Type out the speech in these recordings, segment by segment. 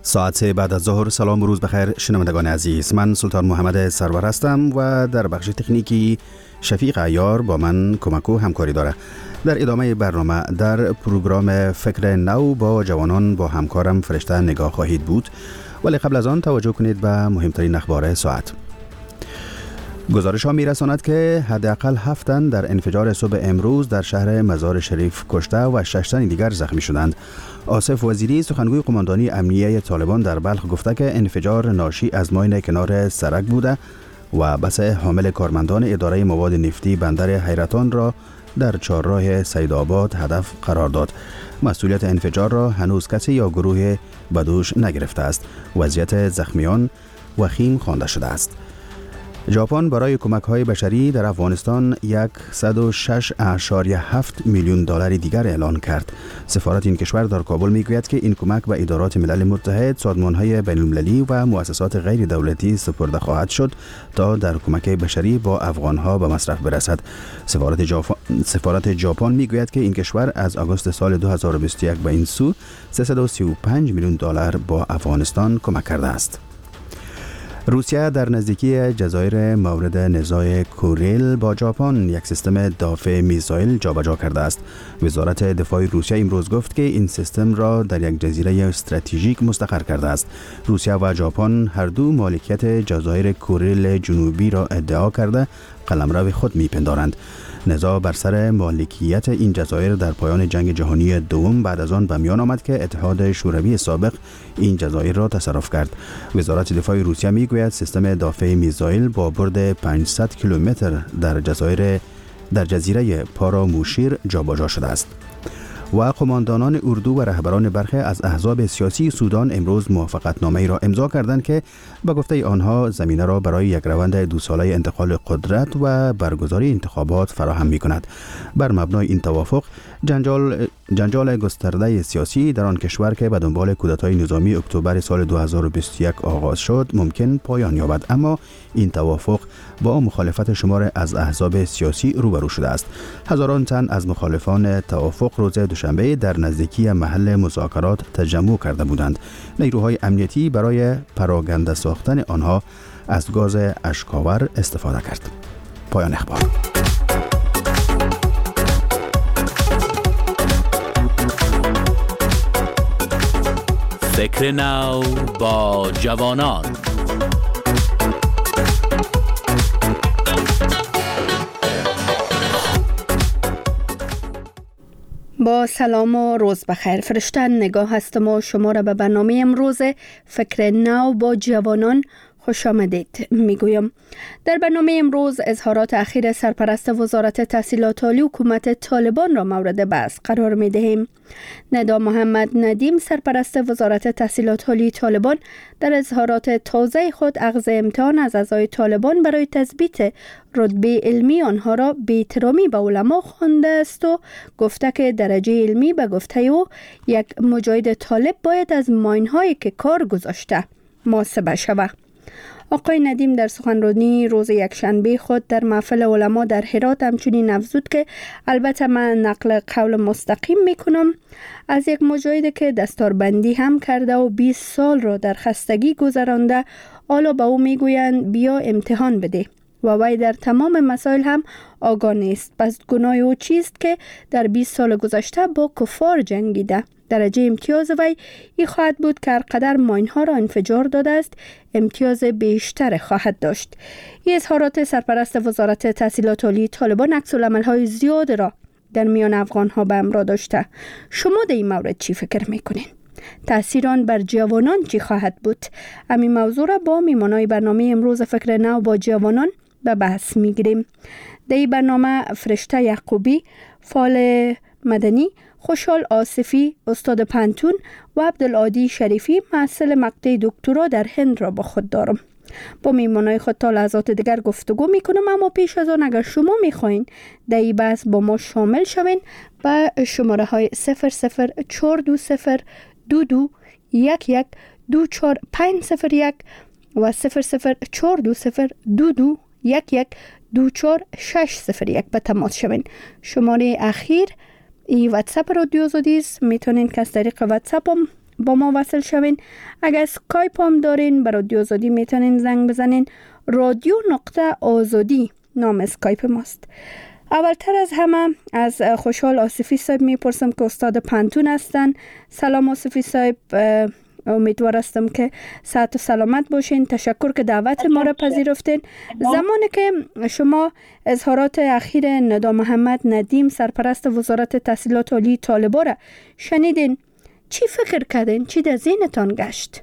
ساعت 3 بعد از ظهر. سلام و روز بخیر شنوندگان عزیز، من سلطان محمد سرور هستم و در بخش تکنیکی شفیق عیار با من کمک و همکاری داره. در ادامه برنامه در پروگرام فکر نو با جوانان با همکارم فرشته نگاه خواهید بود، ولی قبل از آن توجه کنید به مهمترین اخبار ساعت. گزارش ها میرساند که حداقل 7 تن در انفجار صبح امروز در شهر مزار شریف کشته و 6 تن دیگر زخمی شدند. آصف وزیری سخنگوی قماندانی امنیه طالبان در بلخ گفته که انفجار ناشی از ماین کنار سرک بوده و بس حامل کارمندان اداره مواد نفتی بندر حیرتان را در چهارراه سیدآباد هدف قرار داد. مسئولیت انفجار را هنوز کسی یا گروه بدوش نگرفته است. وضعیت زخمیان وخیم خوانده شده است. ژاپن برای کمک‌های بشری در افغانستان 106.7 میلیون دلار دیگر اعلان کرد. سفارت این کشور در کابل میگوید که این کمک به ادارات ملل متحد، سازمان‌های بین‌المللی و مؤسسات غیر دولتی سپرده خواهد شد تا در کمک بشری با افغان‌ها به مصرف برسد. سفارت ژاپن میگوید که این کشور از آگوست سال 2021 به این سو 335 میلیون دلار با افغانستان کمک کرده است. روسیه در نزدیکی جزایر مورد نزاع کوریل با ژاپن یک سیستم دافع میزایل جابجا کرده است. وزارت دفاع روسیه امروز گفت که این سیستم را در یک جزیره استراتژیک مستقر کرده است. روسیه و ژاپن هر دو مالکیت جزایر کوریل جنوبی را ادعا کرده قلمرو خود میپندارند. نزاع بر سر مالکیت این جزایر در پایان جنگ جهانی دوم بعد از آن به میان آمد که اتحاد شوروی سابق این جزایر را تصرف کرد. وزارت دفاع روسیه میگوید سیستم دافع میزایل با برد 500 کیلومتر در جزیره پاراموشیر جابجا شده است. و قماندانان اردو و رهبران برخی از احزاب سیاسی سودان امروز موافقتنامه‌ای را امضا کردند که به گفته آنها زمینه را برای یک روند 2 ساله انتقال قدرت و برگزاری انتخابات فراهم می‌کند. بر مبنای این توافق جنجال گسترده سیاسی در آن کشور که به دنبال کودتای نظامی اکتبر سال 2021 آغاز شد ممکن پایان یابد، اما این توافق با مخالفت شمار از احزاب سیاسی روبرو شده است. هزاران تن از مخالفان توافق روز دوشنبه در نزدیکی محل مذاکرات تجمع کرده بودند. نیروهای امنیتی برای پراگنده ساختن آنها از گاز اشک‌آور استفاده کرد. پایان اخبار. فکر نو با جوانان. با سلام و روز بخیر. فرشته نگاه هستم و شما را به برنامه امروز فکر نو با جوانان خوش آمدید میگویم. در برنامه امروز اظهارات اخیر سرپرست وزارت تحصیلات عالی حکومت طالبان را مورد بحث قرار می دهیم. ندا محمد ندیم سرپرست وزارت تحصیلات عالی طالبان در اظهارات تازه خود اخذ امتحان از اعضای طالبان برای تثبیت رتبه علمی آنها را بی‌احترامی به علما خوانده است و گفته که درجه علمی به گفته او یک مجاهد طالب باید از ماین‌هایی که کار گذاشته محاسبه شود. آقای ندیم در سخنرانی روز یکشنبه خود در محفل علما در هرات همچنین افزود که البته من نقل قول مستقیم میکنم از یک مجاهد که دستاربندی هم کرده و 20 سال را در خستگی گذرانده، حالا به او میگویند بیا امتحان بده و وی در تمام مسائل هم آگاه نیست. پس گناه او چیست که در 20 سال گذشته با کفار جنگیده؟ درجه امتیاز وی این خواهد بود که هر قدر ماین‌ها را انفجار داده است امتیاز بیشتر خواهد داشت. این اظهارات سرپرست وزارت تحصیلات عالی طالبان عکس‌العمل‌های زیاد را در میان افغان‌ها به همراه داشته. شما در این مورد چی فکر می‌کنین؟ تأثیر آن بر جوانان چی خواهد بود؟ همین موضوع را با میهمانان برنامه امروز فکر نو با جوانان به بحث می‌گیریم. در این برنامه فرشته یعقوبی، فعال مدنی، خوشحال آصفی استاد پنتون و عبدالعادی شریفی محصل مقطع دکترا در هند را با خود دارم. با میهمانای خود تا لحظات دیگر گفتگو میکنم، اما پیش از آن اگر شما میخواین در این بحث با ما شامل شوین به شماره های 00420 22 11 24501 و 00420 22 11 24601 به تماس شوین. شماره اخیر ای واتساپ رادیو زودیست، میتونین که از طریق واتساپ هم با ما وصل شوین. اگر اسکایپ هم دارین برای رادیو آزادی میتونین زنگ بزنین. رادیو نقطه آزادی نام اسکایپ ماست. اولتر از همه از خوشحال آصفی صاحب میپرسم که استاد پانتون هستن. سلام آصفی صاحب، امیدوار هستم که صحت و سلامت باشین. تشکر که دعوت ما را پذیرفتین. زمانی که شما اظهارات اخیر ندا محمد ندیم سرپرست وزارت تحصیلات عالی طالبان را شنیدین، چی فکر کردین؟ چی در ذهنتان گشت؟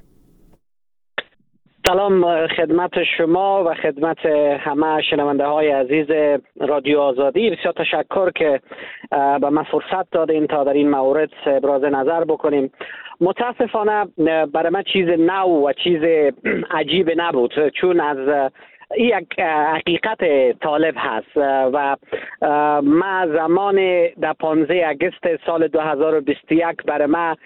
سلام خدمت شما و خدمت همه شنونده های عزیز رادیو آزادی. بسیار تشکر که به ما فرصت دادین تا در این مورد ابراز نظر بکنیم. متاسفانه برای من چیز نو و چیز عجیب نبود، چون از یک حقیقت طالب هست و ما زمان در 15 آگوست سال 2021 برای ما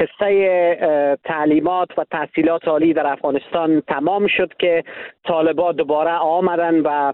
قصه تعلیمات و تحصیلات عالی در افغانستان تمام شد که طالبان دوباره آمدن و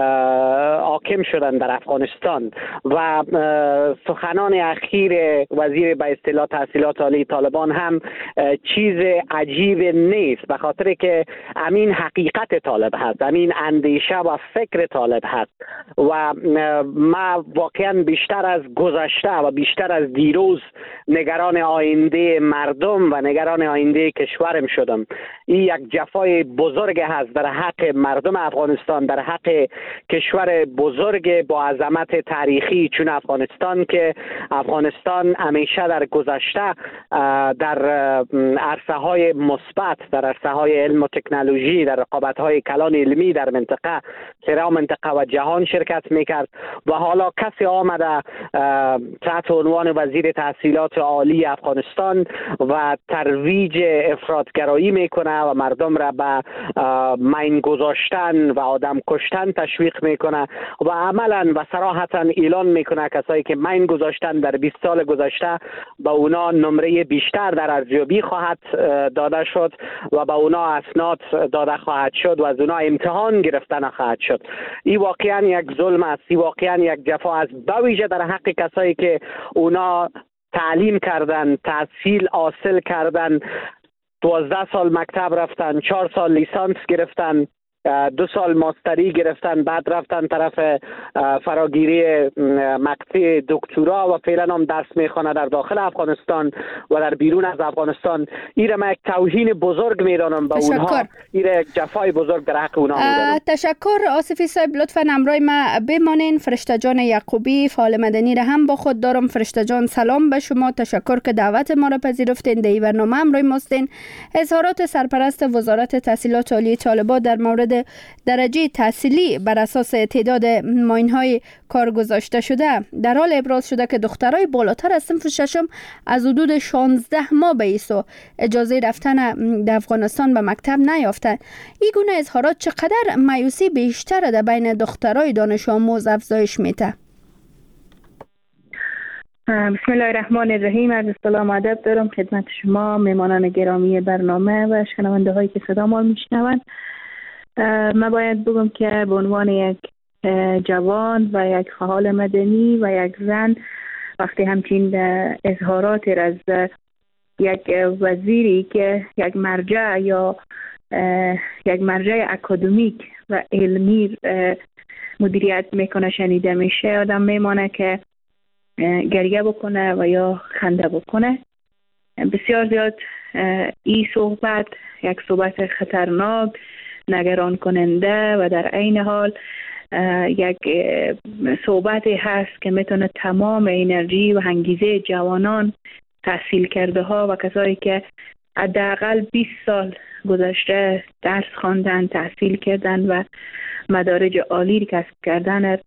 حاکم شدن در افغانستان و سخنان اخیر وزیر به اصطلاح تحصیلات عالی طالبان هم چیز عجیب نیست، به خاطر که امین حقیقت طالب هست، امین اندیشه و فکر طالب هست و ما واقعا بیشتر از گذشته و بیشتر از دیروز نگران آینده مردم و نگران آینده کشورم شدم. این یک جفای بزرگ هست در حق مردم افغانستان، در حق کشور بزرگ با عظمت تاریخی چون افغانستان، که افغانستان همیشه در گذشته در عرصه های مثبت، در عرصه های علم و تکنولوژی، در رقابت های کلان علمی در منطقه، سرا منطقه و جهان شرکت میکرد و حالا کسی آمده تحت عنوان وزیر تحصیلات عالی افغانستان و ترویج افراطگرایی میکنه و مردم را به مین گذاشتن و آدم کشتن تشویق میکنه و عملا و صراحتا اعلان میکنه کسایی که مین گذاشتن در 20 سال گذشته به اونا نمره بیشتر در ارزیابی خواهد داده شد و به اونا اسناد داده خواهد شد و از اونا امتحان گرفتن خواهد شد. این واقعا یک ظلم است، این واقعا یک جفا است، به ویژه در حق کسایی که اونا تعلیم کردن، تحصیل حاصل کردن، 12 سال مکتب رفتن، 4 سال لیسانس گرفتن، 2 سال ماستری گرفتن، بعد رفتن طرف فراگیری مقطع دکترا و فعلا هم درس میخوانه در داخل افغانستان و در بیرون از افغانستان. این را من یک توهین بزرگ میدانم به اونها، این را یک جفای بزرگ در حق اونها میدانم. تشکر آصفی صاحب، لطفا همراه ما بمانین. فرشته جان یعقوبی فعال مدنی را هم با خود دارم. فرشته جان سلام به شما، تشکر که دعوت ما را پذیرفتین، در این برنامه همراه ما هستین. اظهارات سرپرست وزارت تحصیلات عالی طالبان در مورد درجه تحصیلی بر اساس تعداد ماین‌های کار گذاشته شده در حال ابراز شده که دخترای بالاتر از صنف ششم از حدود 16 ماه به ایسو اجازه رفتن در افغانستان به مکتب نیافتند. این گونه اظهارات چقدر مایوسی بیشتر در بین دخترای دانش آموز افزایش میده؟ بسم الله الرحمن الرحیم. عرض سلام و ادب دارم خدمت شما مهمانان گرامی برنامه و شنونده هایی که صدا ما میشنوند. من باید بگم که به عنوان یک جوان و یک فعال مدنی و یک زن، وقتی همچین اظهارات از یک وزیری که یک مرجع یا یک مرجع اکادمیک و علمی مدیریت میکنه شنیده میشه، آدم میمانه که گریه بکنه و یا خنده بکنه. بسیار زیاد این صحبت یک صحبت خطرناک، نگران کننده و در عین حال یک صحبتی هست که میتونه تمام انرژی و انگیزه جوانان، تحصیل کرده ها و کسایی که حداقل 20 سال گذشته درس خواندن، تحصیل کردن و مدارج عالی کسب کردن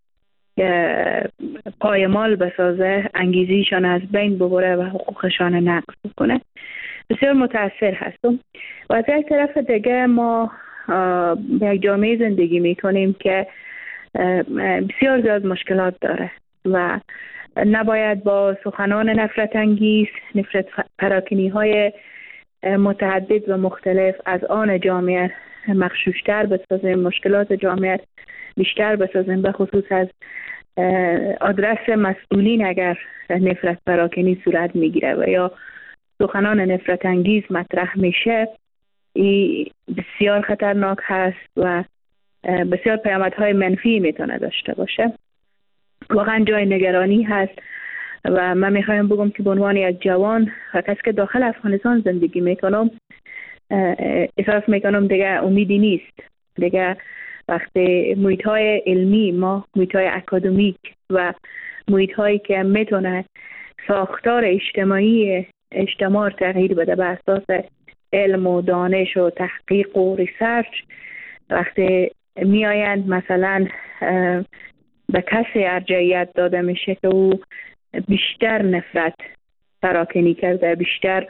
پایمال بسازه، انگیزیشان از بین ببره و حقوقشان نقض بکنه. بسیار متاثر هستم. و از یک طرف دیگه ما به یک جامعه زندگی میکنیم که بسیار زیاد مشکلات داره و نباید با سخنان نفرت انگیز، نفرت پراکنی های متعدد و مختلف از آن جامعه مغشوشتر بسازیم، مشکلات جامعه بیشتر بسازیم، به خصوص از آدرس مسئولین اگر نفرت پراکنی صورت میگیره و یا سخنان نفرت انگیز مطرح میشه بسیار خطرناک هست و بسیار پیامدهای منفی میتونه داشته باشه. واقعا جای نگرانی هست و من میخوایم بگم که به عنوان یک جوان و کسی که داخل افغانستان زندگی میکنم احساس میکنم دیگه امیدی نیست. دیگه وقتی محیط های علمی ما، محیط های اکادمیک و محیط هایی که میتونه ساختار اجتماع تغییر بده به اساس علم و دانش و تحقیق و ریسرچ، وقتی می آیند مثلا به کسی ارجحیت داده میشه که او بیشتر نفرت پراکنی کرده، بیشتر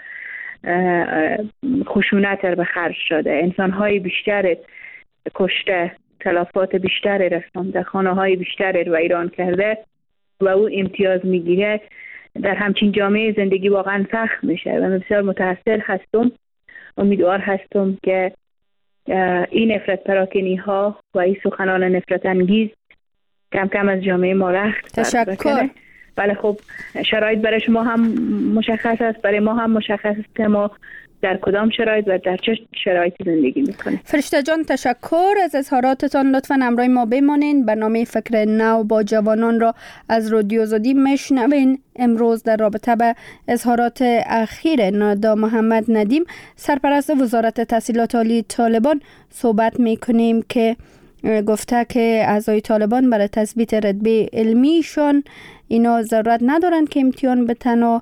خشونت به خرج شده، انسان‌های بیشتر کشته، تلفات بیشتر رسانده، خانه‌های بیشتر ویران کرده و او امتیاز میگیره، در همچین جامعه زندگی واقعا سخت میشه و من بسیار متأثر هستم. امیدوار هستم که این نفرت پراکنی ها و این سخنان نفرت انگیز کم کم از جامعه ما رخت بکنه. بله خب شرایط برای شما هم مشخص است، برای ما هم مشخص است که ما در کدام شرایط و در چه شرایطی زندگی میکنیم. فرشته جان تشکر از اظهاراتتان. لطفاً همراه ما بمانین. برنامه فکر نو با جوانان را از رادیو آزادی میشنوین. امروز در رابطه به اظهارات اخیر نادا محمد ندیم، سرپرست وزارت تحصیلات عالی طالبان، صحبت میکنیم که گفته که اعضای طالبان برای تثبیت رتبه علمیشان اینا ضرورت ندارند که امتحان بتن و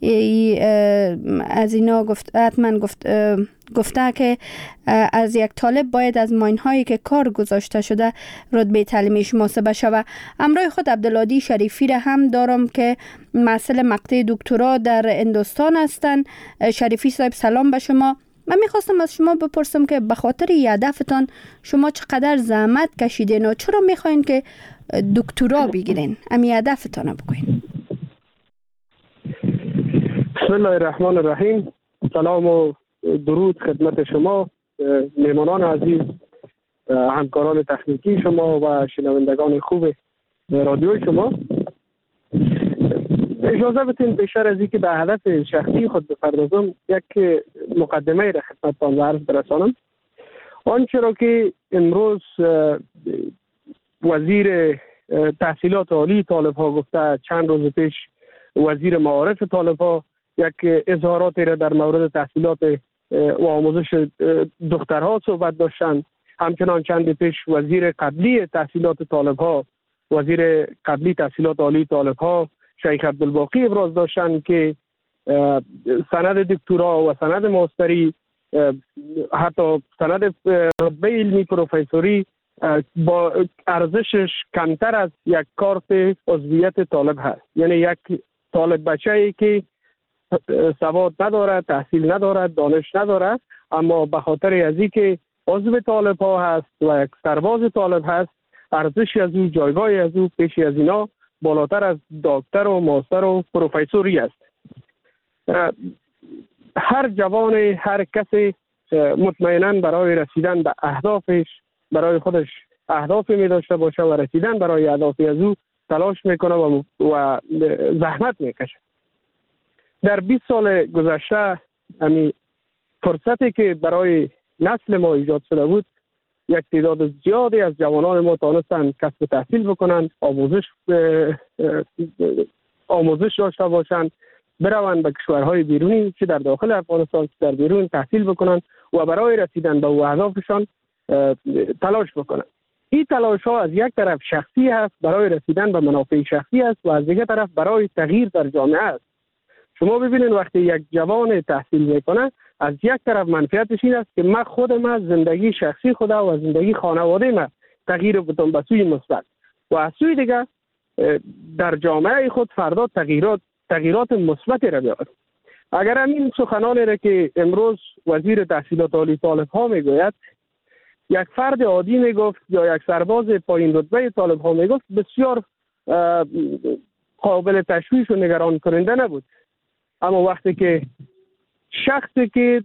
از اینا گفته که از یک طالب باید از ماین‌هایی که کار گذاشته شده رتبه تعلیمیش محاسبه شود. همراه خود عبدالعادی شریفی را هم دارم که محصل مقطع دکترا در هندوستان هستند. شریفی صاحب سلام به شما. من میخواستم از شما بپرسم که به خاطر هدفتان شما چقدر زحمت کشیدین و چرا میخواین که دکترا بگیرین؟ امی هدفتان بگوین. بسم الله الرحمن الرحیم. سلام و درود خدمت شما میهمانان عزیز، همکاران تکنیکی شما و شنوندگان خوب رادیو شما. اجازه بدین بیشتر از اینکه به هدف شخصی خود بپردازم یک مقدمه را خدمتتان عرض برسانم. آنچه را که امروز وزیر تحصیلات عالی طالب‌ها گفته، چند روز پیش وزیر معارف طالب‌ها یک اظهاراتی را در مورد تحصیلات و آموزش دخترها صحبت داشتند. همچنان چند پیش وزیر قبلی تحصیلات طالب‌ها، وزیر قبلی تحصیلات عالی طالب‌ها شیخ عبدالباقی ابراز داشتند که سند دکترا و سند ماستری، حتی سند رتبه علمی پروفسوری با ارزشش کمتر از یک کارت عضویت طالب هست. یعنی یک طالب بچه‌ای که سواد ندارد، تحصیل ندارد، دانش ندارد، اما به خاطر از اینکه عضو طالب ها هست و یک سرباز طالب هست، ارزشی از او، جایگاهی از او پیشی از اینا بالاتر از دکتر و ماستر و پروفسوری است. هر جوان، هر کسی مطمئنا برای رسیدن به اهدافش، برای خودش اهدافی می داشته باشه و رسیدن برای اهدافی از او تلاش میکنه و زحمت میکشه. در 20 سال گذشته همین فرصتی که برای نسل ما ایجاد شده بود، یک تعداد زیادی از جوانان ما توانستند کسب تحصیل بکنند، آموزش داشته باشند، بروند به کشورهای بیرونی، چه در داخل افغانستان چه در بیرون، تحصیل بکنند و برای رسیدن به اهدافشان تلاش بکنند. این تلاش ها از یک طرف شخصی است، برای رسیدن به منافع شخصی است، و از دیگر طرف برای تغییر در جامعه است. شما ببینید وقتی یک جوان تحصیل میکنه، از یک طرف منفعتش این است که من خودم زندگی شخصی خودم و زندگی خانواده من تغییر بدم به سوی مثبت، و از سوی دیگر در جامعه خود فردا تغییرات مثبتی را بیاورد. اگر همین سخنانی را که امروز وزیر تحصیلات عالی طالب‌ها میگوید یک فرد عادی میگفت یا یک سرباز پایین رتبه طالب‌ها میگفت، بسیار قابل تشویش و نگران کننده نبود. اما وقتی که شخصی که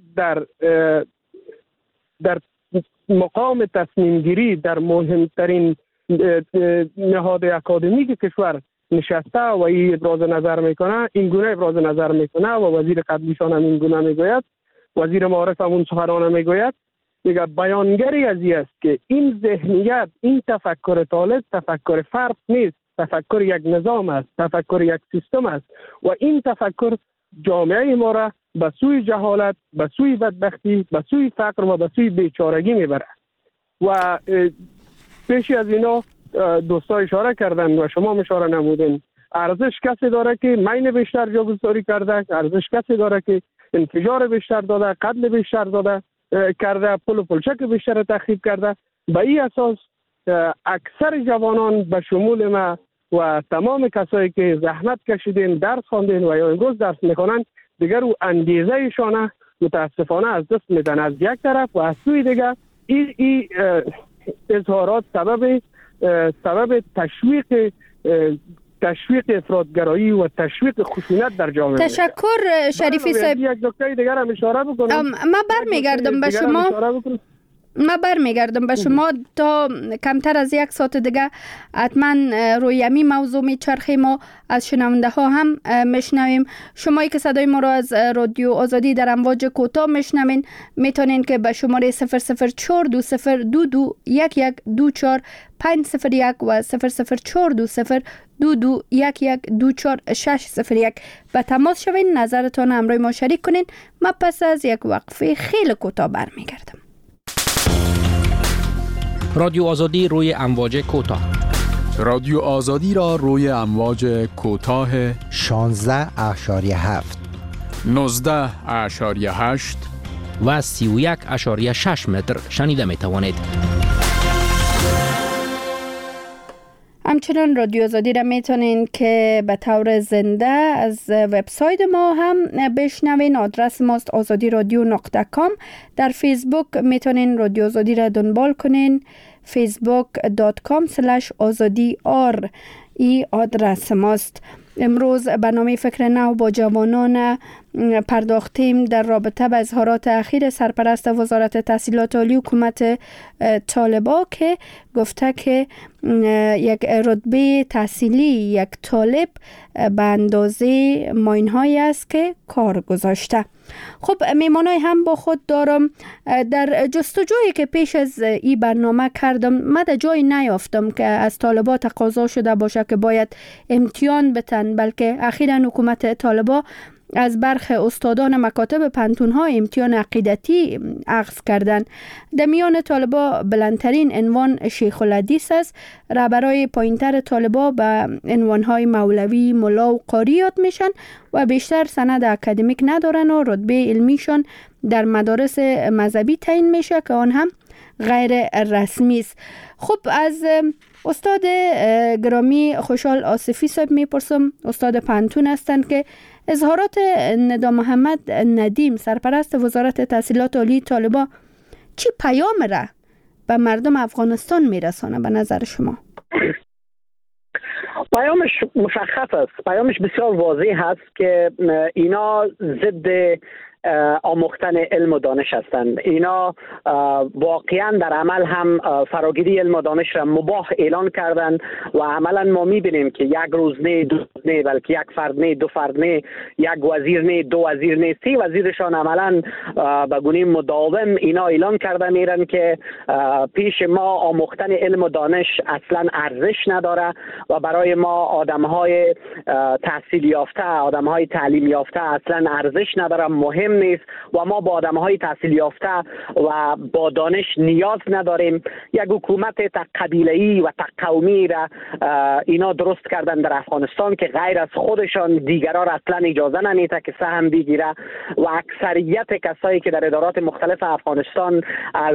در مقام تصمیم گیری در مهمترین نهاد اکادمیک کشور نشسته و این ابراز نظر میکنه، این گونه ابراز نظر میکنه و وزیر قبلیشان هم این گونه میگوید، وزیر معارف هم اون سخنان میگوید، میگه بیانگری از این است که این ذهنیت، این تفکر طالب تفکر فرد نیست، تفکر یک نظام است، تفکر یک سیستم است و این تفکر جامعه ما را به سوی جهالت، به سوی بدبختی، به سوی فقر و به سوی بیچارگی میبره. و پیشی از اینا دوستا اشاره کردن و شما اشاره نمودین، ارزش کسی داره که مین بیشتر جاگزاری کرده، ارزش کسی داره که انفجار بیشتر داده، قتل بیشتر داده کرده، پل و پلچک بیشتر تخریب کرده. به این اساس اکثر جوانان به شمول ما و تمام کسایی که زحمت کشیدین، درس خواندین و یا امروز درس میکنن، دیگر او انگیزه ایشانه متاسفانه از دست میدن از یک طرف، و از سوی دیگر این اظهارات سبب تشویق افراطگرایی و تشویق خشونت در جامعه. تشکر شریفی صاحب. یک نکته دیگر هم اشاره بکنم. من برمیگردم به شما تا کمتر از یک ساعت دیگه حتما روی امی موضوع میچرخیم ما از شنونده ها هم میشنویم. شمایی که صدای ما را از رادیو آزادی در امواج کوتاه میشنوین میتونین که به شماره 00420221124 501 و 00420221124 به تماس شوین، نظرتان همراه ما شریک کنین. من پس از یک وقفه خیلی کوتاه برمیگردم. رادیو آزادی روی امواج کوتاه. رادیو آزادی را روی امواج کوتاه 16.7 19.8 و 31.6 متر شنیده می توانید. همچنان رادیو آزادی را میتونین که به طور زنده از وبسایت ما هم بشنوین. آدرس ماست azadi.radio.com. در فیسبوک میتونین رادیو آزادی را دنبال کنین، facebook.com/azadi.r ای آدرس ماست. امروز برنامه فکر نو با جوانان پرداختیم در رابطه با اظهارات اخیر سرپرست وزارت تحصیلات عالی حکومت طالبا که گفته که یک رتبه تحصیلی یک طالب به اندازه ماین‌هایی است که کار گذاشته. خب میمانای هم با خود دارم. در جستجویی که پیش از این برنامه کردم من در جایی نیافتم که از طالبا تقاضا شده باشه که باید امتحان بتن، بلکه اخیراً حکومت طالبا از برخی استادان مکاتب پنتون‌ها امتحان عقیدتی اخذ کردند. در میان طالبا بلندترین عنوان شیخ الحدیث است. رهبرای پایینتر طالبا به عنوان‌های مولوی، ملا و قاری یاد میشن و بیشتر سند اکادمیک ندارن و رتبه علمیشان در مدارس مذهبی تعیین میشه که آن هم غیر رسمی است. خب از استاد گرامی خوشحال آصفی صاحب میپرسم، استاد پنتون هستند، که اظهارات ندا محمد ندیم سرپرست وزارت تحصیلات عالی طالبا چی پیام را به مردم افغانستان میرسانه به نظر شما؟ پیامش مشخص است، پیامش بسیار واضح هست که اینا ضد آموختن علم و دانش هستند. اینا واقعا در عمل هم فراگیری علم و دانش را مباح اعلان کردند و عملا ما میبینیم که یک روز نه، دو نه، بلکه یک فرد نه، دو فرد نه، یک وزیر نه، دو وزیر نه، سه وزیرشان عملا به گونه مداوم اینا اعلان کرده میرن که پیش ما آموختن علم و دانش اصلا ارزش نداره و برای ما آدمهای تحصیل یافته، آدمهای تعلیم یافته اصلا ارزش نداره، مهم نیست و ما با آدمهای تحصیل یافته و با دانش نیاز نداریم. یک حکومت قبیله‌ای و قومی را اینا درست کردن در افغانستان که غیر از خودشان دیگران را اصلا اجازه نمیده که سهم بگیره و اکثریت کسایی که در ادارات مختلف افغانستان از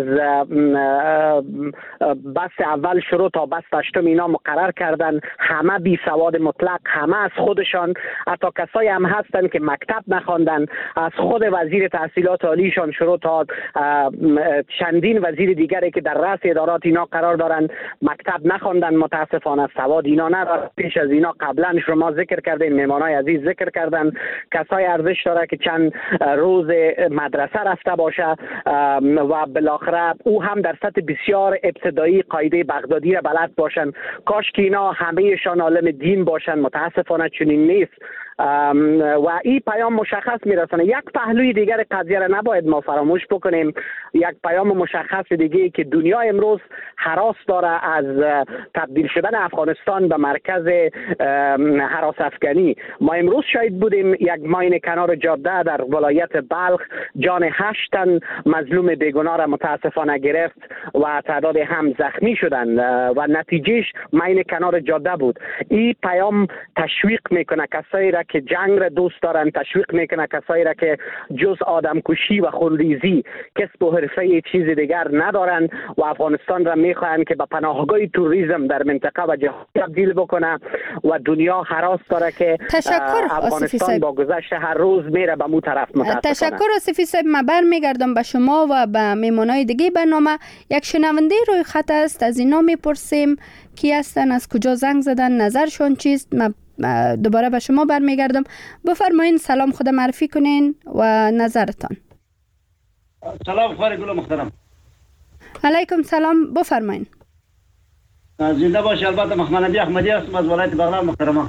بست اول شروع تا بست هشتم اینا مقرر کردن، همه بی سواد مطلق، همه از خودشان، حتی کسایی هم هستن که مکتب نخواندن، از خود وزیر تحصیلات عالیشان شروع تا چندین وزیر دیگری که در رأس ادارات اینا قرار دارن مکتب نخواندن، متاسفانه سواد اینا ندارن. پیش از اینا قبلا شما ذکر کردین، مهمانای عزیز ذکر کردن، کسای ارزش داره که چند روز مدرسه رفته باشه و بالاخره او هم در سطح بسیار ابتدایی قاعده بغدادی را بلد باشن. کاش که اینا همهشان عالم دین باشن، متاسفانه چنین نیست و این پیام مشخص میرسونه. یک پهلوی دیگر قضیه را نباید ما فراموش بکنیم. یک پیام مشخص دیگه که دنیا امروز هراس داره از تبدیل شدن افغانستان به مرکز هراس افغانی. ما امروز شاهد بودیم یک ماین کنار جاده در ولایت بلخ جان 8 تن مظلوم بیگناه را متاسفانه گرفت و تعداد هم زخمی شدند و نتیجهش ماین کنار جاده بود. این پیام تشویق میکنه کسایی را که جنگ را دوست دارن، تشویق میکنه کسایی را که جز آدم کشی و خونریزی کسب و حرفه چیز دیگر ندارن و افغانستان را میخواهند که به پناهگاه توریسم در منطقه و جهان تبدیل بکنه و دنیا هراس داره که افغانستان با گذشت هر روز میره به مو طرف. تشکر آصفی صاحب. من برمیگردم به شما و به میمانای دیگه برنامه. یک شنونده روی خط است، از اینا میپرسیم کی هستن، از کجا زنگ زدن، نظرشون چیست. من دوباره به شما برمیگردم. بفرمایین سلام خود معرفی کنین و نظرتان. سلام خواهر گل محترم. علیکم سلام، بفرمایین. زنده باشی. البته محمد احمدی هستم از ولایت بغلان محترم.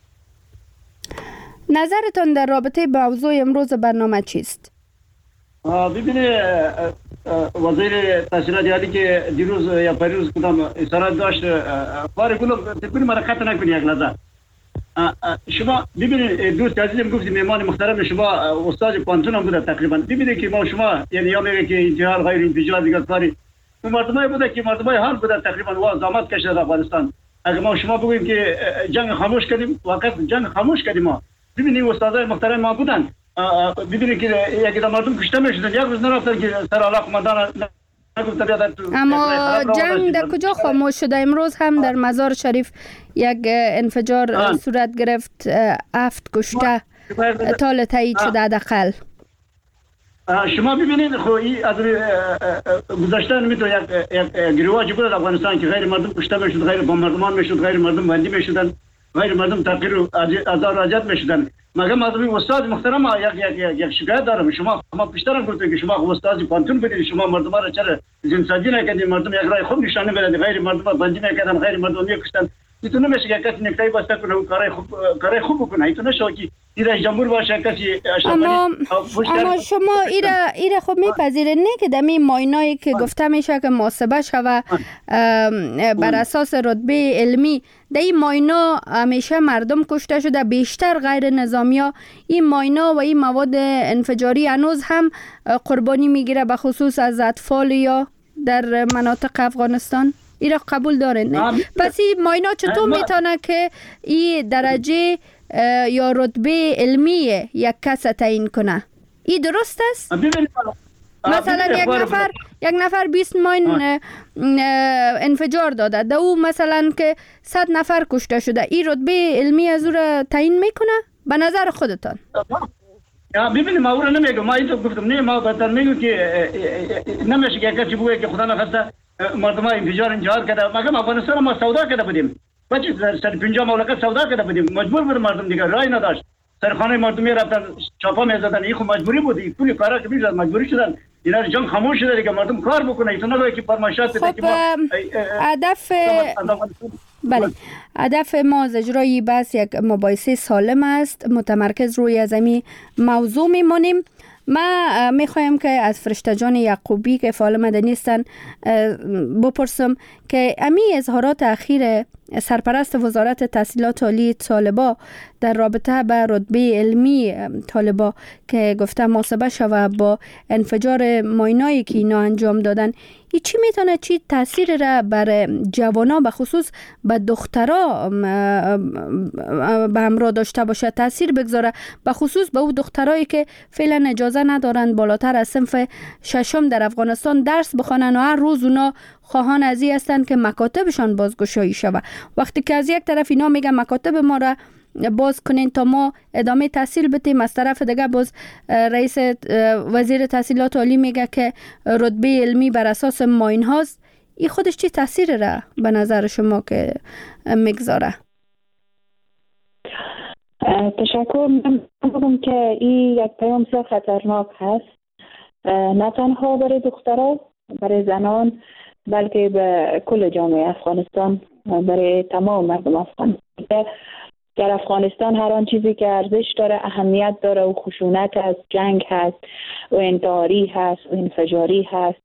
نظرتان در رابطه با موضوع امروز برنامه چیست؟ ببینید وزیر تحصیلات عالی که دیروز یا پریروز کدام اصرار داشت، خواهر گل تکون مرخص نکنی یک لحظه. شما ببینید دوست عزیزم گفتیم مهمان محترم شما استاد پانتون هم بوده تقریبا. ببینید که ما شما یعنی یا میگه که انتحال غیر انفجار دیگه کاری مردمای بوده که مردمای حال بوده تقریبا و زحمت کشیده در افغانستان. اگه ما شما بگوییم که جنگ خاموش کردیم، واقعا جنگ خاموش کردیم ما. ببینید استادای محترم ما بودن، ببینید که یکی در مردم کشته میشدن، یک روز نرفتن که سر اعلی قماندان. اما جنگ در کجا خاموش شده؟ امروز هم در مزار شریف یک انفجار صورت گرفت، 7 کشته تا تایید شده حداقل. شما ببینید خو از گذشته نمیتونه یک گروهی بود در افغانستان که غیر مردم کشته میشد، غیر با مردمان میشد، غیر مردم بندی میشدن، غیر مردم تحقیر و آزار و اذیت میشدن. مگه از استاد محترم یک شکایت دارم. شما پیشتر گفتید که شما استاد پانتون بدید، شما مردم را چرا زندگی نکردید؟ مردم یک راه خوب نشانه میدادن، غیر مردم بندی میکردن، غیر مردم میکشتن. ایتون نمیشه که کسی نکتای بسته کنه و کارای خوب بکنه. ایتون نشه که رئیس جمهور باشه کسی اما شما ایره خب میپذیرید نه که دمی ماینایی که گفته میشه که محاسبه شوه بر اساس رتبه علمی، در این ماینا همیشه مردم کشته شده، بیشتر غیر نظامیا. این ماینا و این مواد انفجاری هنوز هم قربانی میگیره، به خصوص از اطفال یا در مناطق افغانستان. این را قبول دارین نه؟ پس این ماینا چطور میتونه که این درجه یا رتبه علمی یک کس تعیین کنه؟ این درست است؟ مثلا یک نفر 20 ماین انفجار داده، در او مثلا که 100 نفر کشته شده، این رتبه علمی از او را تعیین میکنه به نظر خودتان؟ ببینید ما او را نمیگم، ما اینو گفتم نه، ما بهتر میگم که نمیشه که کسی بگه که خدا نخواسته مردم ها انفجار انجار کرده. مگه افغانستان ما سودا کرده بودیم، بچه سر 50 مملکت سودا کرده بودیم، مجبور بود مردم دیگه رای نداشت، سرخانه مردمی رفتن چاپا میزدن. این خو مجبوری بود، این پولی کارا که میشد مجبوری شدن. اینا جنگ خاموش شده دیگه، مردم کار بکنه. ایتون نگه که فرمایشات بده که ما هدف ما از اجرای بس یک مباحثه سالم است، متمرکز روی از این موضوع میمونیم. ما میخوایم که از فرشته جان یعقوبی که فعال مدنی هستن بپرسم که امی اظهارات اخیر سرپرست وزارت تحصیلات عالی طالبا در رابطه به رتبه علمی طالبا که گفته محاسبه شوه با انفجار ماینایی که اینا انجام دادن، ای چی میتونه چی تاثیر را بر جوانا به خصوص به دخترها به همراه داشته باشه، تاثیر بگذاره به خصوص به او دخترایی که فعلا اجازه ندارن بالاتر از صنف 6 در افغانستان درس بخوانن و هر روز اونا خواهان ازی هستند که مکاتبشان بازگشایی شود. وقتی که از یک طرف اینا میگن مکاتب ما را باز کنین تا ما ادامه تحصیل بتیم. از طرف دیگه باز رئیس وزیر تحصیلات عالی میگه که رتبه علمی بر اساس ماین هاست. این خودش چی تاثیر را به نظر شما که میگذاره؟ تشکر. من بگم که این یک پیام بسیار خطرناک هست، نه تنها برای دخترها، برای زنان، بلکه به کل جامعه افغانستان، برای تمام مردم افغانستان. در افغانستان هر آن چیزی که ارزش داره، اهمیت داره و خشونت هست، جنگ هست و انتحاری هست و انفجاری هست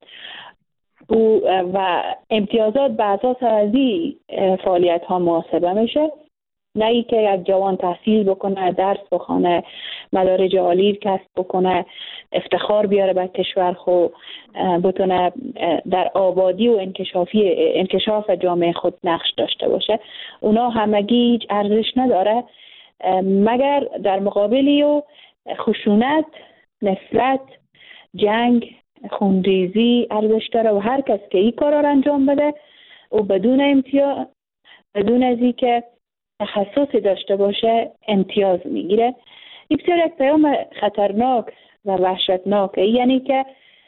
و امتیازات به اساس از این فعالیت ها محاسبه میشه. نه ای که یک جوان تحصیل بکنه، درس بخونه، مدارج عالی کسب بکنه، افتخار بیاره به کشور خود، بتونه در آبادی و انکشاف جامعه خود نقش داشته باشه. اونا همگی هیچ ارزش نداره مگر در مقابلی و خشونت، نفرت، جنگ، خونریزی ارزش داره و هر کس که این کار را انجام بده و بدون امتیاز، بدون از این که تخصصی داشته باشه، امتیاز میگیره. این بسیار یک پیام خطرناک و وحشتناک، یعنی که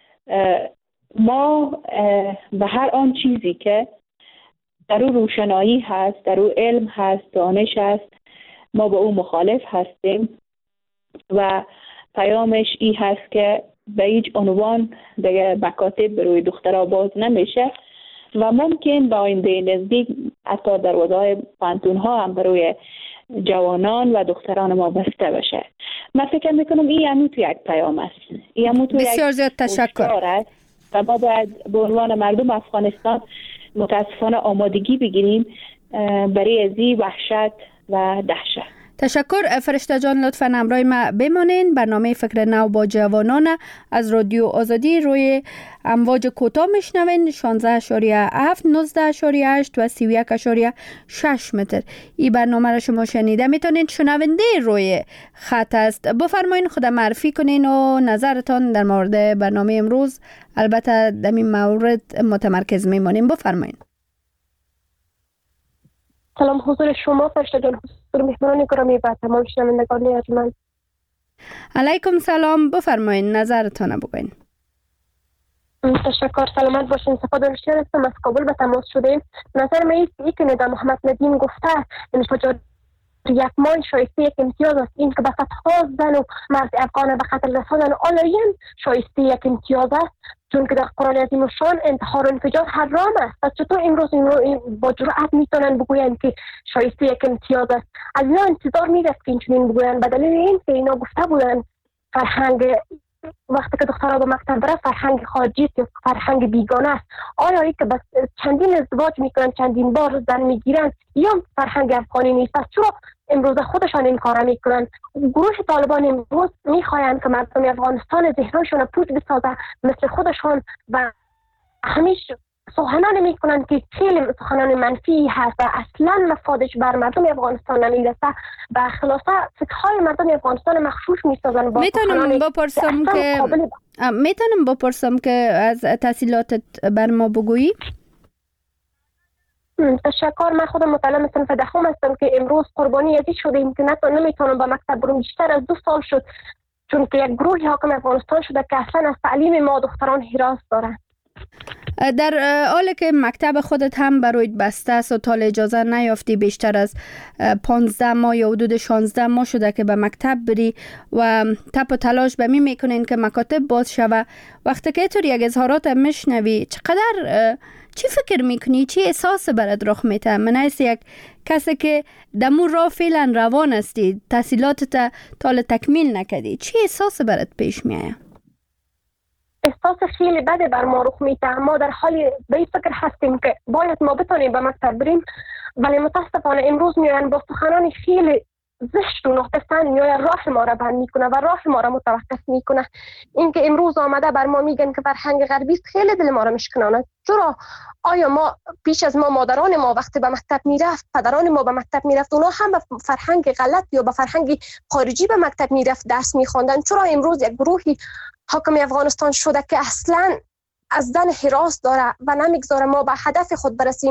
ما به هر آن چیزی که در او روشنایی هست، در او علم هست، دانش هست، ما به او مخالف هستیم و پیامش این هست که به هیچ عنوان دیگه مکاتب روی دخترها باز نمیشه و ممکن به آینده نزدیک حتی دروازه‌های پانتون‌ها هم برای جوانان و دختران ما بسته بشه. من فکر میکنم این همون تو یک پیام است. این همون تو بسیار زیاد تشکر. و ما باید به عنوان مردم افغانستان متاسفانه آمادگی بگیریم برای ازی وحشت و دهشت. تشکر فرشته جان، لطفاً همراه ما بمانین. برنامه فکر نو با جوانان از رادیو آزادی روی امواج کوتاه میشنوین، 16.7، 19.8 و 31.6 متر. این برنامه را شما شنیده میتونین. شنونده روی خط است. بفرمایین خود معرفی کنین و نظرتان در مورد برنامه امروز، البته در این مورد متمرکز میمونیم. بفرمایین. سلام حضور شما فرشته جان، حضور مهمانان گرامی و تمام شنوندگان ارجمند. علیکم سلام، بفرمایید نظرتان بگوین. تشکر، سلامت باشین. صفا دانشیار هستم، از کابل به تماس شدیم. نظر من است که ندا محمد ندیم گفته انفجار یک ماه شایسته یک امتیاز است. این که به صدها زن و مرد افغان به خطر رساندن آلاین شایسته یک امتیاز است، چون که در قرآن عظیم الشان انتحار و انفجار حرام است. پس چطور امروز این با جرأت میتونن بگوین که شایسته یک امتیاز است؟ از اینا انتظار میرفت که اینچنین بگوین، به دلیل این که اینا گفته بودن فرهنگ وقتی که دخترها به مکتب بره فرهنگ خارجی است یا فرهنگ بیگانه است. آیا ای که بس چندین ازدواج میکنن، چندین بار زن میگیرن، یا فرهنگ افغانی نیست؟ پس چرا امروز خودشان این کارا میکنن؟ گروه طالبان امروز میخواین که مردم افغانستان ذهنشون پوچ بسازه مثل خودشان و همیشه سخنان میکنن که خیلی سخنان منفی هست و اصلا مفادش بر مردم افغانستان نمیرسه و خلاصه فکرهای مردم افغانستان مخشوش میسازن. میتونم بپرسم که از تحصیلاتت بر ما بگویی؟ تشکر. من خودم متعلم صنف دهم هستم که امروز قربانی ازی شدیم که نمیتونم به مکتب برم. بیشتر از 2 سال شد چون که یک گروه حاکم افغانستان شده که اصلا از تعلیم ما دختران هراس دارن. در حالی که مکتب خودت هم برایت بسته است و تا اجازه نیافتی، بیشتر از 15 ماه یا حدود 16 ماه شده که به مکتب بری و تپ و تلاش به می میکنین که مکاتب باز شوه، وقتی که طور یک اظهارات میشنوی چقدر چی فکر میکنی؟ چی احساس برات رخ میده؟ من هست یک کسی که دمو را فعلا روان استی، تحصیلاتت تا تکمیل نکردی، چی احساس برات پیش میایه؟ احساس خیلی بده بر ما رخ میده. ما در حال به این فکر هستیم که باید ما بتونیم به مکتب بریم، ولی متاسفانه امروز میان با سخنان خیلی زشت و نقصان میان راه ما را بند میکنه و راه ما را متوقف میکنه. اینکه امروز آمده بر ما میگن که فرهنگ غربی است، خیلی دل ما را میشکنه. چرا؟ آیا ما پیش از ما مادران ما وقتی به مکتب میرفت، پدران ما به مکتب میرفت، اونا هم به فرهنگ غلط یا به فرهنگ خارجی به مکتب میرفت درس میخواندن؟ چرا امروز یک گروهی حاکم افغانستان شده که اصلا از زن هراس داره و نمیگذاره ما به هدف خود برسیم؟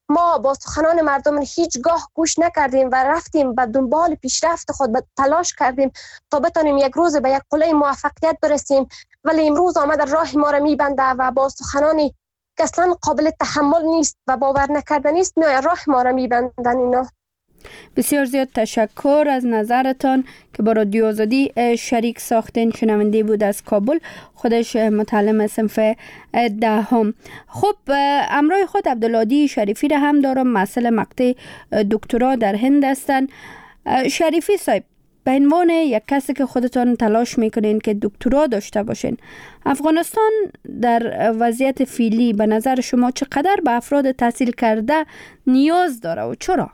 ما با سخنان مردم هیچگاه گوش نکردیم و رفتیم به دنبال پیشرفت خود تلاش کردیم تا بتانیم یک روز به یک قله موفقیت برسیم، ولی امروز آمده راه ما را میبنده و با سخنانی که اصلا قابل تحمل نیست و باور نکردنی است راه ما را میبندن اینا. بسیار زیاد تشکر از نظرتان که با رادیو آزادی شریک ساختین. شنونده بود از کابل، خودش متعلم صنف دهم. خب همراه خود عبدالهادی شریفی را هم دارم، مسئله مقطع دکترا در هند هستن. شریفی صاحب، به عنوان یک کسی که خودتان تلاش میکنین که دکترا داشته باشین، افغانستان در وضعیت فعلی به نظر شما چقدر به افراد تحصیل کرده نیاز داره و چرا؟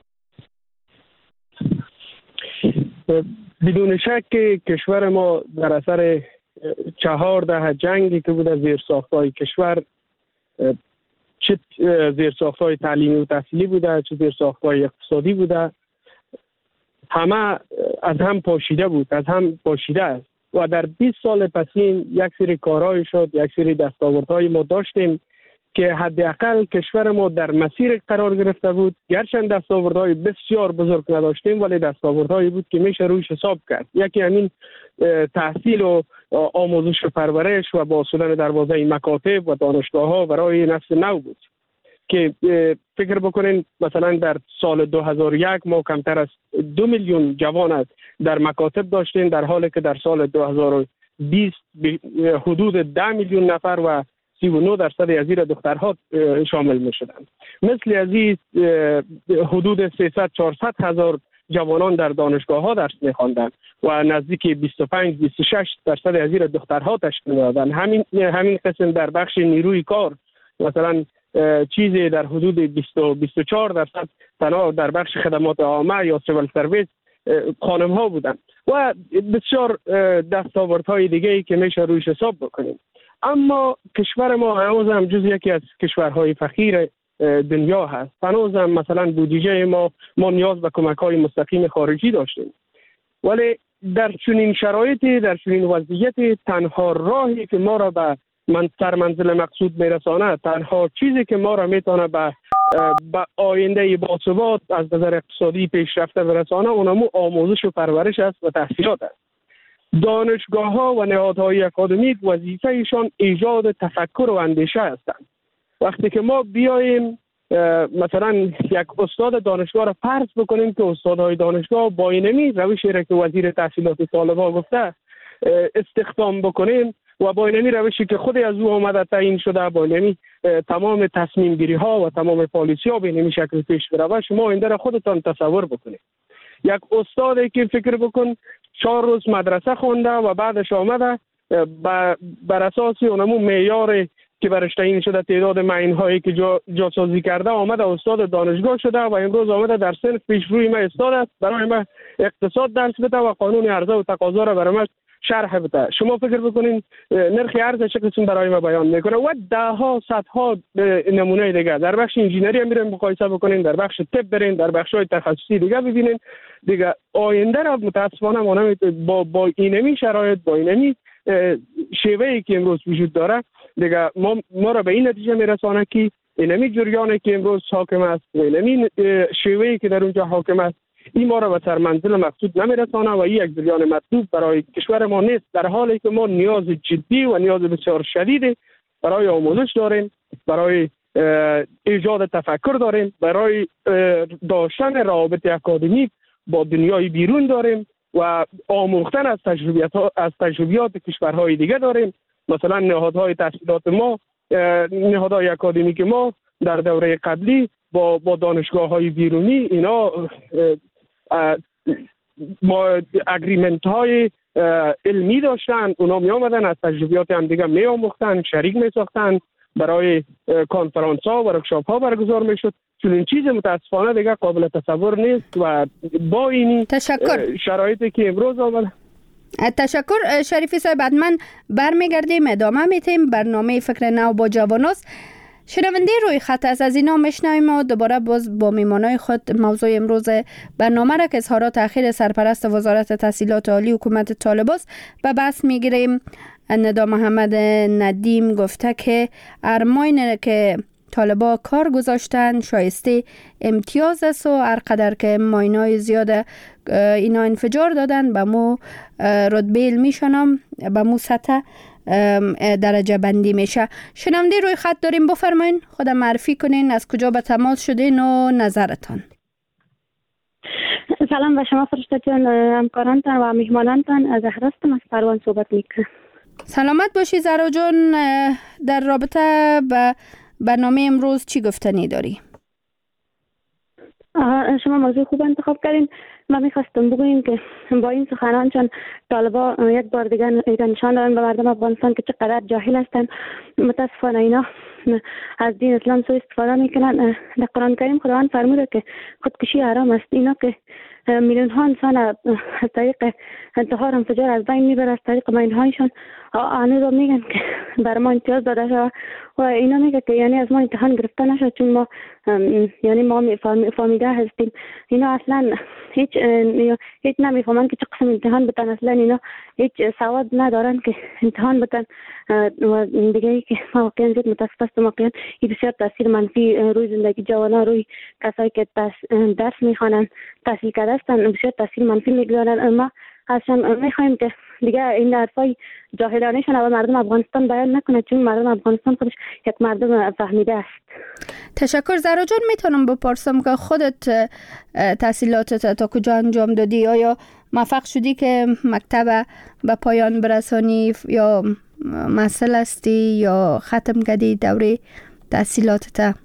بدون شک که کشور ما در اثر 14 جنگی که بود از زیرساخت‌های کشور، چه زیرساخت‌های تعلیمی و تحصیلی بوده، چه زیرساخت‌های اقتصادی بوده، همه از هم پاشیده است و در 20 سال پسین یک سری کارهای شد، یک سری دستاوردهای ما داشتیم که حداقل کشور ما در مسیر قرار گرفته بود. گرچند دستاوردهای بسیار بزرگ نداشتیم ولی دستاوردهایی بود که میشه رویش حساب کرد. یکی همین تحصیل و آموزش و پرورش و باصولن دروازه مکاتب و دانشگاه‌ها برای نسل نو بود که فکر بکنین مثلا در سال 2001 ما کمتر از 2 میلیون جوان در مکاتب داشتیم، در حالی که در سال 2020 حدود 10 میلیون نفر و 39% از این دخترها شامل می شدند. مثل از این حدود 300-400 هزار جوانان در دانشگاه ها درس می خواندند و نزدیک 25-26% از این دخترها تشکیل می دادند. همین قسم در بخش نیروی کار مثلا چیزی در حدود 20-24% تنها در بخش خدمات عامه یا سیول سرویس خانم ها بودند و بسیار دستاوردهای دیگه‌ای که میشه رویش حساب بکنیم. اما کشور ما هنوز هم جز یکی از کشورهای فقیر دنیا هست. هنوز هم مثلا بودجه ما نیاز به کمک‌های مستقیم خارجی داشتیم، ولی در چنین شرایطی، در چنین وضعیتی، تنها راهی که ما را به سرمنزل مقصود میرسانه، تنها چیزی که ما را میتونه به آینده باثبات از نظر اقتصادی پیشرفته برسانه، اونمو آموزش و پرورش است و تحصیلات است. دانشگاه‌ها و نهادهای اکادمیک وظیفه‌شان ایجاد تفکر و اندیشه هستند. وقتی که ما بیاییم مثلا یک استاد دانشگاه را فرض بکنیم که استادهای دانشگاه با اینمی روشی را که وزیر تحصیلات طالبا گفته استخدام بکنیم و با اینمی روشی که خود از او آمده تعیین شده، با اینمی تمام تصمیم گیری ها و تمام پالیسی ها به اینمی شکل پیش بره، شما این را خودتان تصور بکنید. یک استادی که فکر بکن 4 روز مدرسه خونده و بعدش آمده بر اساس اونمو معیار که برش تعیین شده، تعداد معین هایی که جاسازی کرده، آمده استاد دانشگاه شده و امروز آمده در صنف پیش روی ما استاد است، برای ما اقتصاد درس بده و قانون عرضه و تقاضا را برای ما شرح بده. شما فکر بکنین نرخ ارز چه قسم برای ما بیان میکنه و ده ها صدها نمونه دیگه. در بخش انجینری هم میرین مقایسه بکنین، در بخش طب برین، در بخش های تخصصی دیگه ببینین. دیگه آینده را متاسفانه ما با اینمی شرایط، با اینمی شیوهی که امروز وجود داره، دیگه ما را به این نتیجه میرسانه که اینمی جریانی که امروز حاکم است، اینمی شیوهی که در اونجا حاکم است، این ما را به سرمنزل مقصود نمیرسانه و این یک جریان مطلوب برای کشور ما نیست، در حالی که ما نیاز جدی و نیاز بسیار شدید برای آموزش داریم، برای ایجاد تفکر داریم، برای داشتن روابط اکادمیک با دنیای بیرون داریم و آموختن از تجربیات کشورهای دیگه داریم. مثلا نهادهای تحصیلات ما، نهادهای اکادمیک ما در دوره قبلی با دانشگاه‌های بیرونی اینا ما اگریمنت های علمی داشتن، اونا می آمدن از تجربیات هم دیگه می آموختن، شریک می ساختن، برای کنفرانس ها و ورکشاپ ها برگزار می شد. چون این چیز متاسفانه دیگه قابل تصور نیست و با این شرایطی که امروز آمده. تشکر شریفی صاحب. من برمیگردیم ادامه میتیم برنامه فکر نو با جواناست. شنونده روی خط از اینا میشنویم و دوباره باز با میمانای خود موضوع امروز برنامه را که اظهارات اخیر سرپرست وزارت تحصیلات عالی حکومت طالباست به بحث میگیریم. ندا محمد ندیم گفته که ارماین که طالبا کار گذاشتن شایسته امتیاز است و هر قدر که ماینای زیاد اینا انفجار دادن به مو رتبه میشنم به مو سطح درجه بندی میشه. شنونده روی خط داریم، بفرمایین خود معرفی کنین، از کجا به تماس شدین و نظرتان. سلام به شما فرشته جان، همکارانتان و میهمانانتان. از هستم، از پروان صحبت میکنم. سلامت باشی زهرا جان. در رابطه به برنامه امروز چی گفتنی داری؟ شما موضوع خوب انتخاب کردین. ما میخواستم بگویم که با این سخنان چون طالبا یک بار دیگه نشان دادن به مردم افغانستان که چقدر جاهل هستند. متاسفانه اینا از دین اسلام سوء استفاده میکنن. در قرآن کریم خداوند فرموده که خودکشی حرام است. اینا که میلیون ها انسان از طریق انتحار انفجار از بین میبره، از طریق ماینهایشان آنه رو میگن که بر ما امتیاز داده شد و اینا میگه که یعنی از ما امتحان گرفته نشد چون ما یعنی ما فهمیده هستیم. اینا اصلا هیچ نمیفهمن که چه قسم امتحان بتن. اصلا اینا هیچ سواد ندارن که امتحان بتن. و دیگه ای که واقعا زیاد متاسف هستم. واقعا این بسیار تاثیر منفی روی زندگی جوانان، روی کسایی که درس میخوانن، تحصیل کرده هستن، بسیار تاثیر منفی میگذارن. ما اصلا میخوایم که دیگه این حرفای جاهلانه‌شون و مردم افغانستان بیان نکنه چون مردم افغانستان خودش یک مردم فهمیده است. تشکر زهرا جان. میتونم بپرسم که خودت تحصیلاتت تا کجا انجام دادی؟ آیا موفق شدی که مکتب به پایان برسانی یا محصل هستی یا ختم کردی دوره تحصیلاتت؟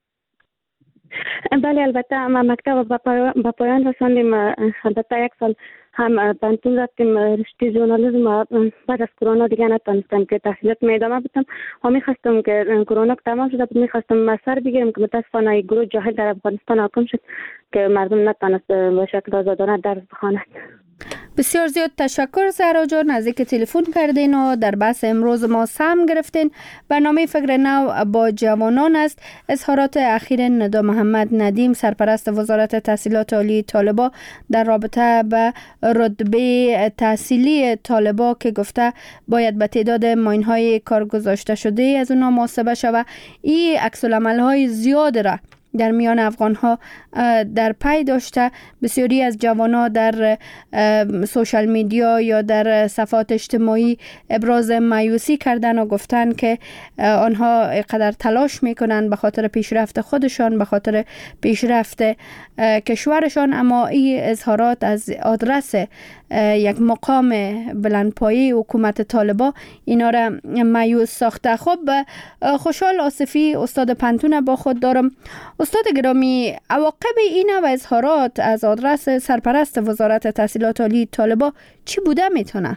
بله البته ما مکتب به پایان رساندیم. البته یک سال هم پانتون رفتیم رشته ژورنالیسم. بعد از کرونا دیگه نتونستم که تحصیلات ادامه بدم و میخواستم که کرونا تمام شد میخواستم ماستر بگیرم که متاسفانه گروه جاهل در افغانستان حاکم شد که مردم نتونست به شکل آزادانه درس بخواند. بسیار زیاد تشکر زهرا جان از اینکه تلفن کردین و در بحث امروز ما سهم گرفتین. برنامه فکر نو با جوانان است. اظهارات اخیر ندا محمد ندیم سرپرست وزارت تحصیلات عالی طالبا در رابطه به رتبه تحصیلی طالبا که گفته باید به تعداد ماینهای کار گذاشته شده از اونها محاسبه شود. این عکس العمل‌های زیاد را در میان افغان‌ها در پی داشته. بسیاری از جوان‌ها در سوشال میدیا یا در صفحات اجتماعی ابراز مایوسی کردن و گفتن که آنها قدر تلاش میکنن به خاطر پیشرفت خودشان، به خاطر پیشرفت کشورشان، اما این اظهارات از آدرس یک مقام بلندپایه حکومت طالبا اینا را مایوس ساخته. خب خوشحال آصفی استاد پنتون با خود دارم. استاد گرامی، عواقب این و اظهارات از آدرس سرپرست وزارت تحصیلات عالی طالبا چی بوده میتونه؟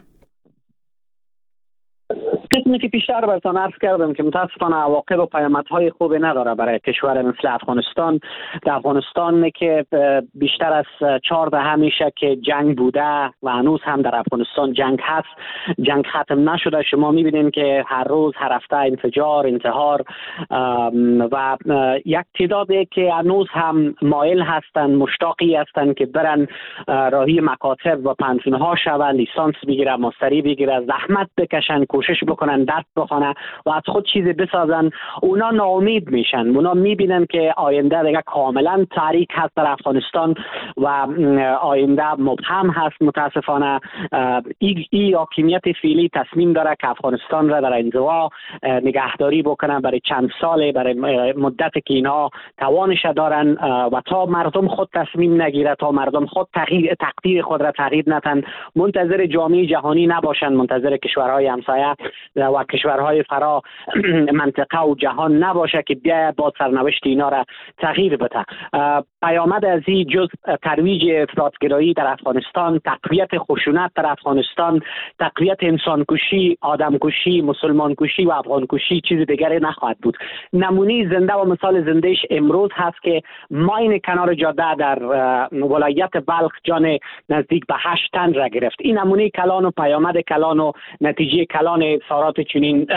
قسمی که پیشتر براتون عرض کردم که متاسفانه عواقب و پیامدهای خوبی نداره برای کشور مثل افغانستان. در افغانستان که بیشتر از 4 دهه میشه که جنگ بوده و هنوز هم در افغانستان جنگ هست، جنگ ختم نشده. شما میبینین که هر روز هر هفته انفجار، انتحار و یک تعدادی که هنوز هم مایل هستن، مشتاقی هستن که برن راهی مکاتب و پنتونها شون، لیسانس بگیره، ماستری بگیره، زحمت بکشن، کوشش بکنن، درس بخونن و از خود چیزی بسازن. اونا ناامید میشن. اونا میبینن که آینده دیگه کاملا تاریک هست در افغانستان و آینده مبهم هست. متاسفانه این حاکمیت فعلی تصمیم داره که افغانستان را در انزوا نگهداری بکنه برای چند ساله، برای مدت که اینا توانش دارن و تا مردم خود تصمیم نگیره، تا مردم خود تقدیر خود را تغییر ندن، منتظر جامعه جهانی نباشن، منتظر کشورهای همسایه و کشورهای فرا منطقه و جهان نباشه که بیا با سرنوشت اینا را تغییر بده. پیامد از این جز ترویج افراطگرایی در افغانستان، تقویت خشونت در افغانستان، تقویت انسانکشی، آدمکشی، مسلمانکشی و افغانکشی چیز دیگری نخواهد بود. نمونه زنده و مثال زندهش امروز هست که ماین کنار جاده در ولایت بلخ جان نزدیک به 8 تن را گرفت. این نمونه کلان و پیامد کلان و نتیجه کلان سارا اظهارات چنین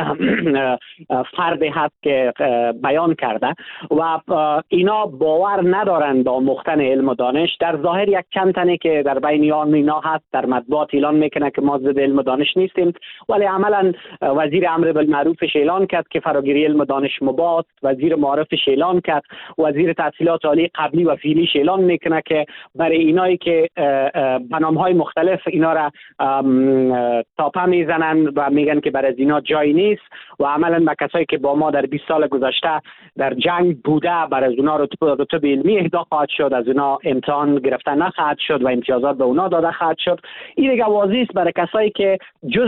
فردی هست که بیان کرده و اینا باور ندارند با مختن علم و دانش. در ظاهر یک چند تنه که در بین اینا هست در مطبوعات اعلان میکنه که ما ضد علم و دانش نیستیم، ولی عملا وزیر امر بالمعروفش اعلان کرد که فراگیری علم و دانش مباح، وزیر معارفش اعلان کرد، وزیر تحصیلات عالی قبلی و فعلیش اعلان میکنه که برای اینایی که بنامهای مختلف اینا را تاپه میزنن و میگن که برای اینا جای نیست و عملا با کسایی که با ما در 20 سال گذشته در جنگ بوده برای اونا رتبه علمی اهدا خواهد شد، از اونا امتحان گرفته نخواهد شد و امتیازات به اونا داده خواهد شد. این دیگه واضح است برای کسایی که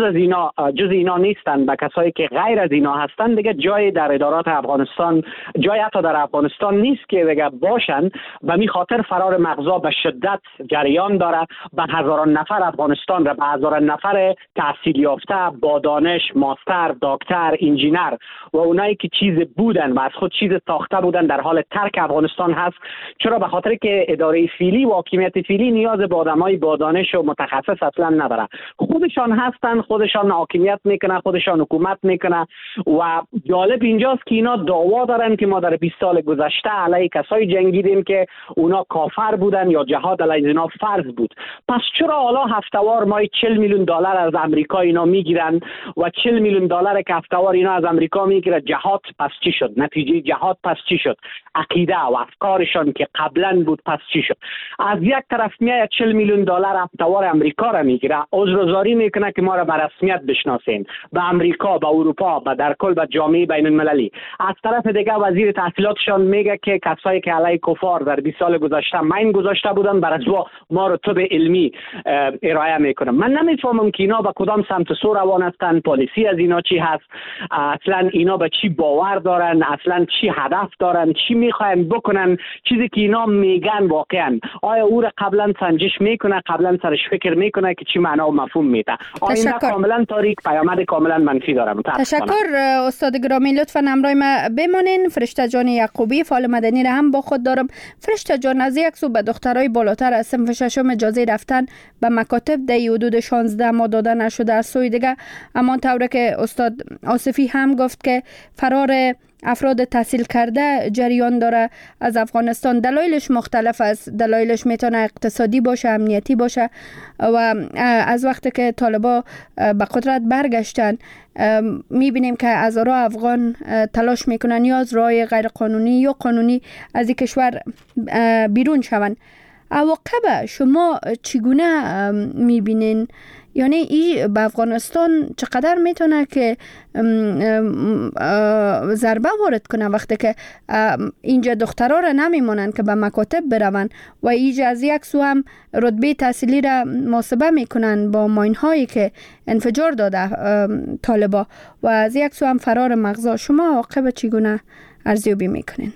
جز اینا نیستن، با کسایی که غیر از اینا هستن دیگه جای در ادارات افغانستان، جای حتی در افغانستان نیست که دیگه باشن. به می خاطر فرار مغزا به شدت جریان داره، به هزاران نفر افغانستان را، به هزاران نفر تحصیل یافته با دانش، ماستر، دکتر، انجینر و اونایی که چیز بودن و از خود چیز ساخته بودن در حال ترک افغانستان هست. چرا؟ به خاطر که اداره فعلی و حاکمیت فعلی نیاز به آدمای با دانش و متخصص اصلا نداره. خودشان هستن، خودشان حاکمیت میکنه، خودشان حکومت میکنه و جالب اینجاست که اینا دعوا دارن که ما در 20 سال گذشته علیه کسایی جنگیدیم که اونا کافر بودن یا جهاد علیه اینا فرض بود. پس چرا حالا هفته‌وار ما 40 میلیون دلار از امریکا اینا میگیرن و 40 میلیون دلار که هفته‌وار اینا از امریکا میگیره جهاد پس چی شد؟ نتیجه جهاد پس چی شد؟ عقیده و افکارشان که قبلا بود پس چی شد؟ از یک طرف میاد 40 میلیون دلار هفته‌وار امریکا را میگیره، عذرگزاری میکنه که ما را به رسمیت بشناسین به امریکا، به اروپا، به در کل به جامعه بین المللی. از طرف دیگه وزیر تحصیلاتشان میگه که کسایی که علیه کفار در 20 سال گذشته ماین گذاشته بودن بر اساس ما رو طب علمی ارائه میکنن. من نمیفهمم که اینا به کدام سمت سو روان هستن، پالیسی از اینا چی هست، اصلا اینا به چی باور دارن، اصلا چی هدف دارن، چی میخواین بکنن. چیزی که اینا میگن واقعا آیا او را قبلا سنجش میکنه، قبلا سرش فکر میکنه که چی معنا و مفهوم میده؟ آینده کاملا تاریک، پیامد کاملا منفی داره. تشکر استاد گرامی، لطفا همراه ما بمانین. فرشته جان یعقوبی فعال مدنی را هم با خود دارم. فرشته جان، از یک سو به دخترای بالاتر از صنف ششم اجازه رفتن به مکاتب در حدود 16 ماه داده نشده، از سوی دیگه اما طوری که استاد آصفی هم گفت که فرار افراد تحصیل کرده جریان داره از افغانستان. دلایلش مختلف است. دلایلش میتونه اقتصادی باشه، امنیتی باشه و از وقتی که طالبا به قدرت برگشتن میبینیم که هزارها افغان تلاش میکنن یا از راه غیر قانونی یا قانونی از این کشور بیرون شون. عواقب شما چگونه میبینین؟ یعنی این به افغانستان چقدر میتونه که ضربه وارد کنه وقتی که اینجا دخترها را نمیمونن که به مکاتب برون و اینجا از یک سو هم رتبه تحصیلی را محاسبه میکنن با ماین هایی که انفجار داده طالبا و از یک سو هم فرار مغزا. شما عواقب چگونه ارزیابی میکنین؟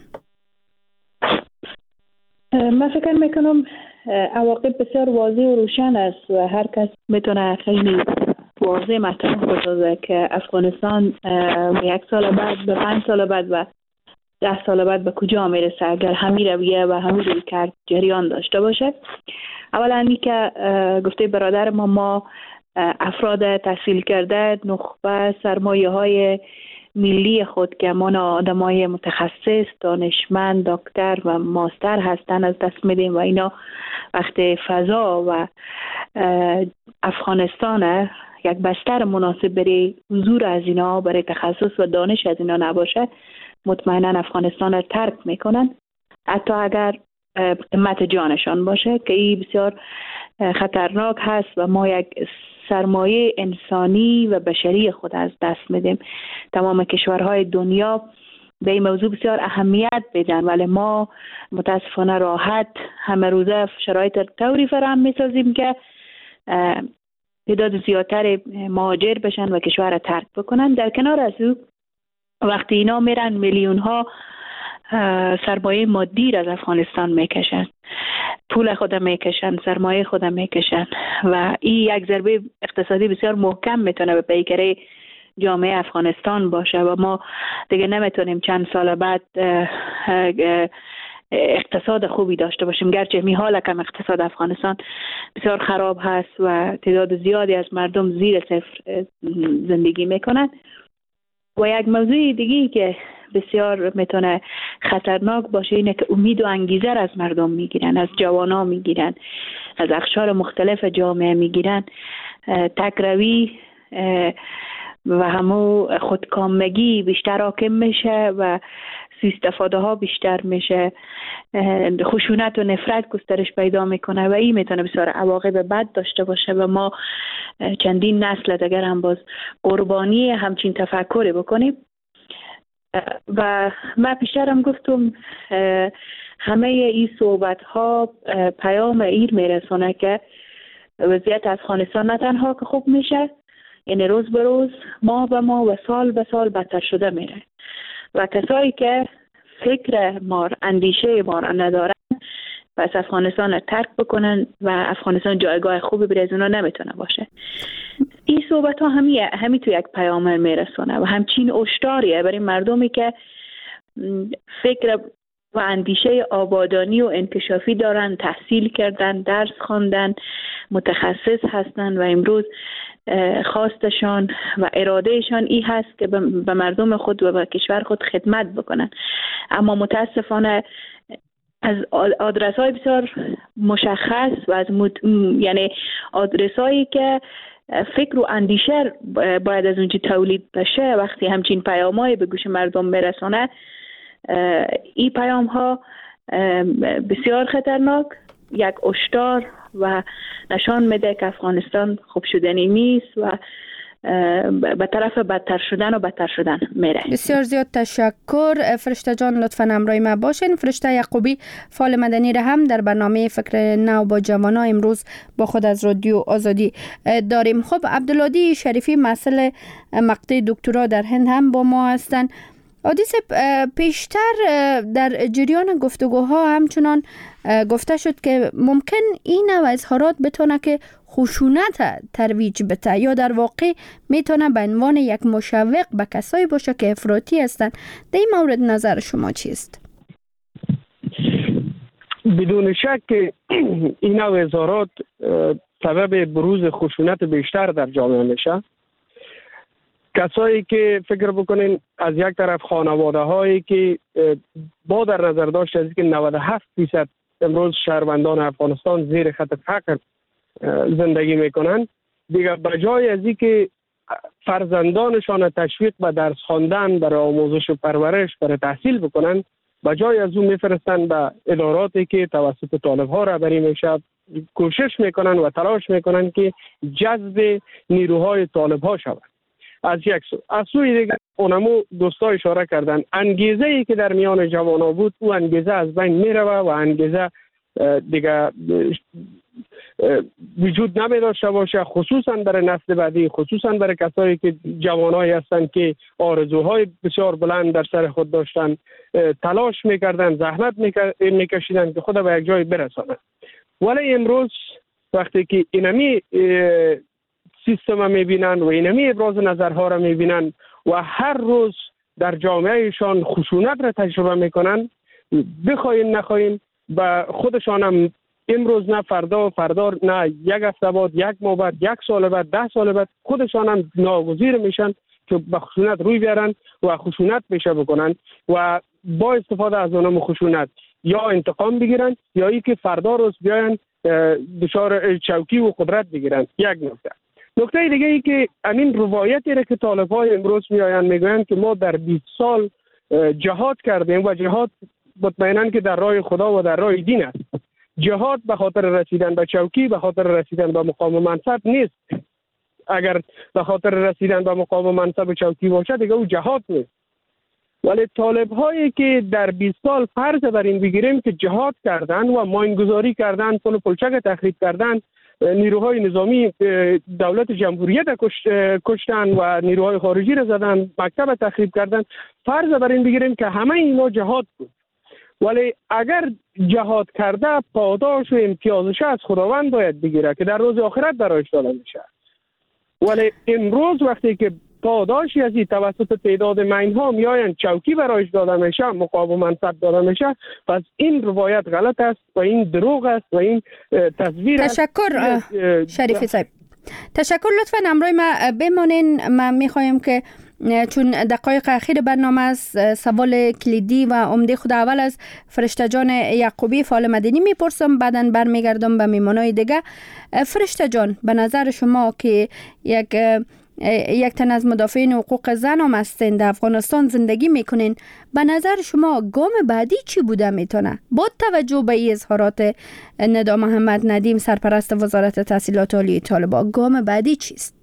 من فکر میکنم عواقب بسیار واضح و روشن است و هر کس میتونه خیلی واضح مطرح بسازه که افغانستان به 1 سال بعد، به 5 سال بعد و 10 سال بعد به کجا میرسه اگر همین رویه و همین رویکرد جریان داشته باشه. اولا این که گفته برادر ما افراد تحصیل کرده نخبه سرمایه های ملی خود که ما آدمای متخصص، دانشمند، دکتر و ماستر هستن از دست میدیم و اینا وقتی فضا و افغانستان یک بستر مناسب برای حضور از اینا، برای تخصص و دانش از اینا نباشه، مطمئنا افغانستان را ترک میکنن، حتی اگر قیمت جانشان باشه که این بسیار خطرناک هست و ما یک سرمایه انسانی و بشری خود از دست میدیم. تمام کشورهای دنیا به این موضوع بسیار اهمیت بدن ولی ما متاسفانه راحت همه روزه شرایط طوری فراهم میسازیم که تعداد زیادتر مهاجر بشن و کشور را ترک بکنن. در کنار از او وقتی اینا میرن میلیون ها سرمایه مادی از افغانستان میکشن، پول خود میکشن، سرمایه خود میکشن و این یک ضربه اقتصادی بسیار محکم میتونه به پیکره جامعه افغانستان باشه و ما دیگه نمیتونیم چند سال بعد اقتصاد خوبی داشته باشیم. گرچه حال کم اقتصاد افغانستان بسیار خراب هست و تعداد زیادی از مردم زیر صفر زندگی میکنند. و یک موضوع دیگی که بسیار میتونه خطرناک باشه اینه که امید و انگیزه از مردم میگیرن، از جوانا میگیرن، از اقشار مختلف جامعه میگیرن. تکروی و همو خودکامگی بیشتر حاکم میشه و سوء استفاده ها بیشتر میشه، خشونت و نفرت گسترش پیدا میکنه و این میتونه بسیار عواقب بد داشته باشه و ما چندین نسل دیگر هم باز قربانی همچین تفکری بکنیم. و من پیشترم گفتم همه این صحبت ها پیام ایر میرسونه که وضعیت افغانستان نه تنها که خوب میشه، یعنی روز به روز، ماه به ماه و سال به سال بدتر شده میره و کسایی که فکر ما، اندیشه ما را ندارن پس افغانستان را ترک بکنن و افغانستان جایگاه خوبی برای از اونا نمیتونه باشه. این صحبت ها همی تو یک پیام میرسونه و همچین اشتاریه برای مردمی که فکر و اندیشه آبادانی و انکشافی دارن، تحصیل کردن، درس خواندن، متخصص هستن و امروز خواستشان و ارادهشان این هست که به مردم خود و به کشور خود خدمت بکنن. اما متاسفانه از آدرس های بسیار مشخص و از یعنی آدرس هایی که فکر و اندیشه باید از اونجا تولید بشه، وقتی همچین پیام های به گوش مردم برسانه، این پیام ها بسیار خطرناک، یک هشدار و نشان میده که افغانستان خوب شدنی نیست و به طرف بدتر شدن میره. بسیار زیاد تشکر فرشته جان، لطفاً همراه ما باشین. فرشته یعقوبی، فعال مدنی را هم در برنامه فکر نو با جوانا امروز با خود از رادیو آزادی داریم. خب عبدالهادی شریفی، مسئله مقطع دکترا در هند هم با ما هستند. حدیث پیشتر در جریان گفتگوها همچنان گفته شد که ممکن این نوع اظهارات بتونه که خشونت ترویج بده یا در واقع میتونه به عنوان یک مشوق به کسایی باشه که افراطی هستند. در این مورد نظر شما چیست؟ بدون شک این نوع اظهارات سبب بروز خشونت بیشتر در جامعه میشه. کسایی که فکر بکنین از یک طرف خانواده هایی که با در نظر داشت از که 97% امروز شهروندان افغانستان زیر خط فقر زندگی میکنن، دیگه بجای از این که فرزندانشان تشویق به درس خواندن، برای آموزش و پرورش، برای تحصیل بکنن، بجای از اون میفرستن به اداراتی که توسط طالب ها رهبری میشه، کوشش میکنن و تلاش میکنن که جذب نیروهای طالب ها شود. از یک سو، از سوی دیگر اونمو دوستا اشاره کردن انگیزه ای که در میان جوانا بود، او انگیزه از بین میره و انگیزه دیگه وجود نمی داشته باشه، خصوصا برای نسل بعدی، خصوصا برای کسایی که جوانایی هستند که آرزوهای بسیار بلند در سر خود داشتن، تلاش میکردن، زحمت میکشیدن که خود به یک جای برسانند. ولی امروز وقتی که اینمی سیستم میبینن و اینمی ابراز نظرها را میبینن و هر روز در جامعهشان خشونت را تجربه میکنن، بخواین نخواین به خودشان هم امروز نه فردا نه یک هفته بعد، یک ماه بعد، یک سال بعد، 10 سال بعد خودشان هم ناگزیر میشن که به خشونت روی بیارن و خشونت پیشه بکنن و با استفاده از اونم خشونت یا انتقام بگیرن یا ای که فردا روز بیاین دچار چوکی و قدرت بگیرن. یک نکته دیگه ای که همین روایتی را که طالب‌ها امروز میآیند میگویند که ما در 20 سال جهاد کردیم و جهاد مطمئناً که در راه خدا و در راه دین است. جهاد به خاطر رسیدن به چوکی، به خاطر رسیدن به مقام و منصب نیست. اگر به خاطر رسیدن به مقام و منصب و چوکی باشه دیگه او جهاد نیست. ولی طالب‌هایی که در 20 سال فرض بر این بگیریم که جهاد کردن و ماینگذاری کردن، پل و پلچک تخریب کردن، نیروهای نظامی دولت جمهوریت کشتن و نیروهای خارجی را زدن، مکتب تخریب کردن، فرض بر این بگیریم که همه اینا جهاد بود. ولی اگر جهاد کرده پاداش و امتیازش از خداوند باید بگیره که در روز آخرت برایش داده میشه. ولی امروز وقتی که پاداشی از این توسط تعداد مینها میآیند چوکی برایش داده میشه، مقام و منصب داده میشه. پس این روایت غلط است و این دروغ است و این تصویر است. تشکر شریفی صاحب. تشکر. لطفاً همراه ما بمانین. ما میخوایم که چون دقایق اخیر برنامه است، سوال کلیدی و عمده خود اول از فرشته جان یعقوبی فعال مدنی میپرسم، بعداً برمیگردم به میمانای دیگه. فرشته جان، به نظر شما که یک تن از مدافعین حقوق زن هم هستین، در افغانستان زندگی میکنین، به نظر شما گام بعدی چی بوده میتونه با توجه به این اظهارات ندا محمد ندیم سرپرست وزارت تحصیلات عالی طالبان؟ گام بعدی چیست؟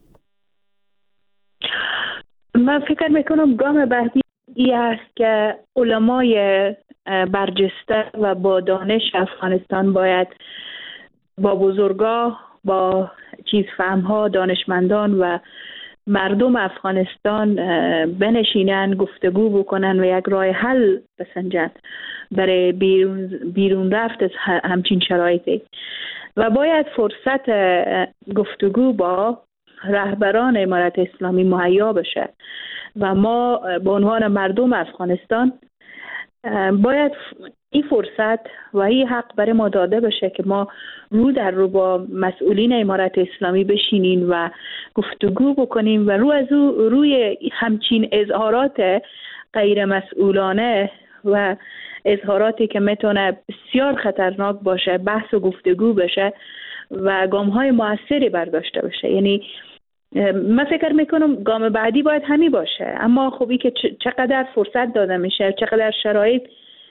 من فکر میکنم گام بعدی ای است که علمای برجسته و با دانش افغانستان باید با بزرگا، با چیزفهمها، دانشمندان و مردم افغانستان بنشینن، گفتگو بکنن و یک راه حل بسنجن برای بیرون رفت از همچین شرایطی. و باید فرصت گفتگو با رهبران امارت اسلامی مهیا بشه و ما به عنوان مردم افغانستان باید این فرصت و این حق برای ما داده بشه که ما رو در رو با مسئولین امارت اسلامی بشینیم و گفتگو بکنیم و روی همچین اظهارات غیر مسئولانه و اظهاراتی که میتونه بسیار خطرناک باشه بحث و گفتگو بشه و گام‌های موثری برداشته بشه. یعنی من فکر میکنم گام بعدی باید همی باشه، اما خوبی که چقدر فرصت داده میشه، چقدر شرایط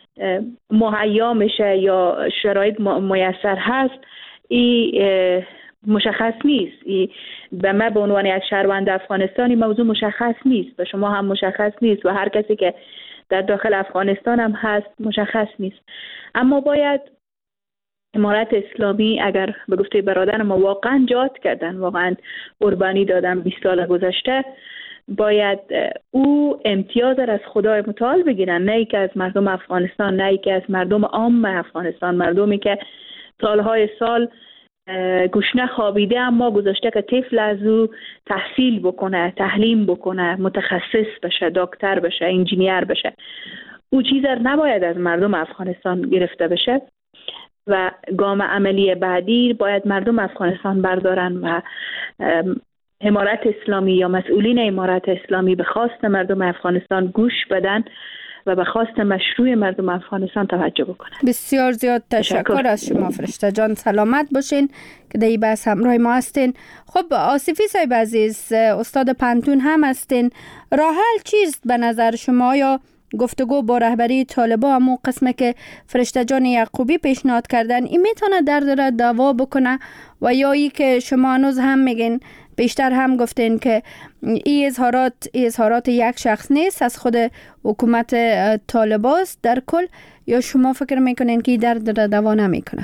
مهیا میشه یا شرایط میسر هست، این مشخص نیست. به من به عنوان یک شهروند افغانستانی موضوع مشخص نیست، به شما هم مشخص نیست و هر کسی که در داخل افغانستان هم هست مشخص نیست. اما باید امارت اسلامی اگر به گفته برادر ما واقعا جهاد کردن، واقعا قربانی دادن 20 سال گذشته، باید او امتیاز از خدای متعال بگیرن، نه ای که از مردم افغانستان، نه ای که از مردم عام افغانستان، مردمی که سالهای سال گوشنه خوابیده اما گذاشته که طفل از او تحصیل بکنه، تعلیم بکنه، متخصص بشه، دکتر بشه، انجینیر بشه. او چیز نباید از مردم افغانستان گرفته بشه و گام عملی بعدی باید مردم افغانستان بردارن و امارت اسلامی یا مسئولین امارت اسلامی به خواست مردم افغانستان گوش بدن و به خواست مشروع مردم افغانستان توجه بکنن. بسیار زیاد تشکر از شما فرشته جان. سلامت باشین که در این بحث همراه ما هستین. خب آصفی صاحب عزیز، استاد پنتون هم هستین، راه حل چیست به نظر شما؟ یا گفتگو با رهبری طالبان، همون قسمه که فرشته جان یعقوبی پیشنهاد کردن، این میتونه درد دوا بکنه؟ و یا ای که شما هنوز هم میگین، بیشتر هم گفتین که این اظهارات یک شخص نیست، از خود حکومت طالباست در کل، یا شما فکر میکنین که درد دوا نمیکنه؟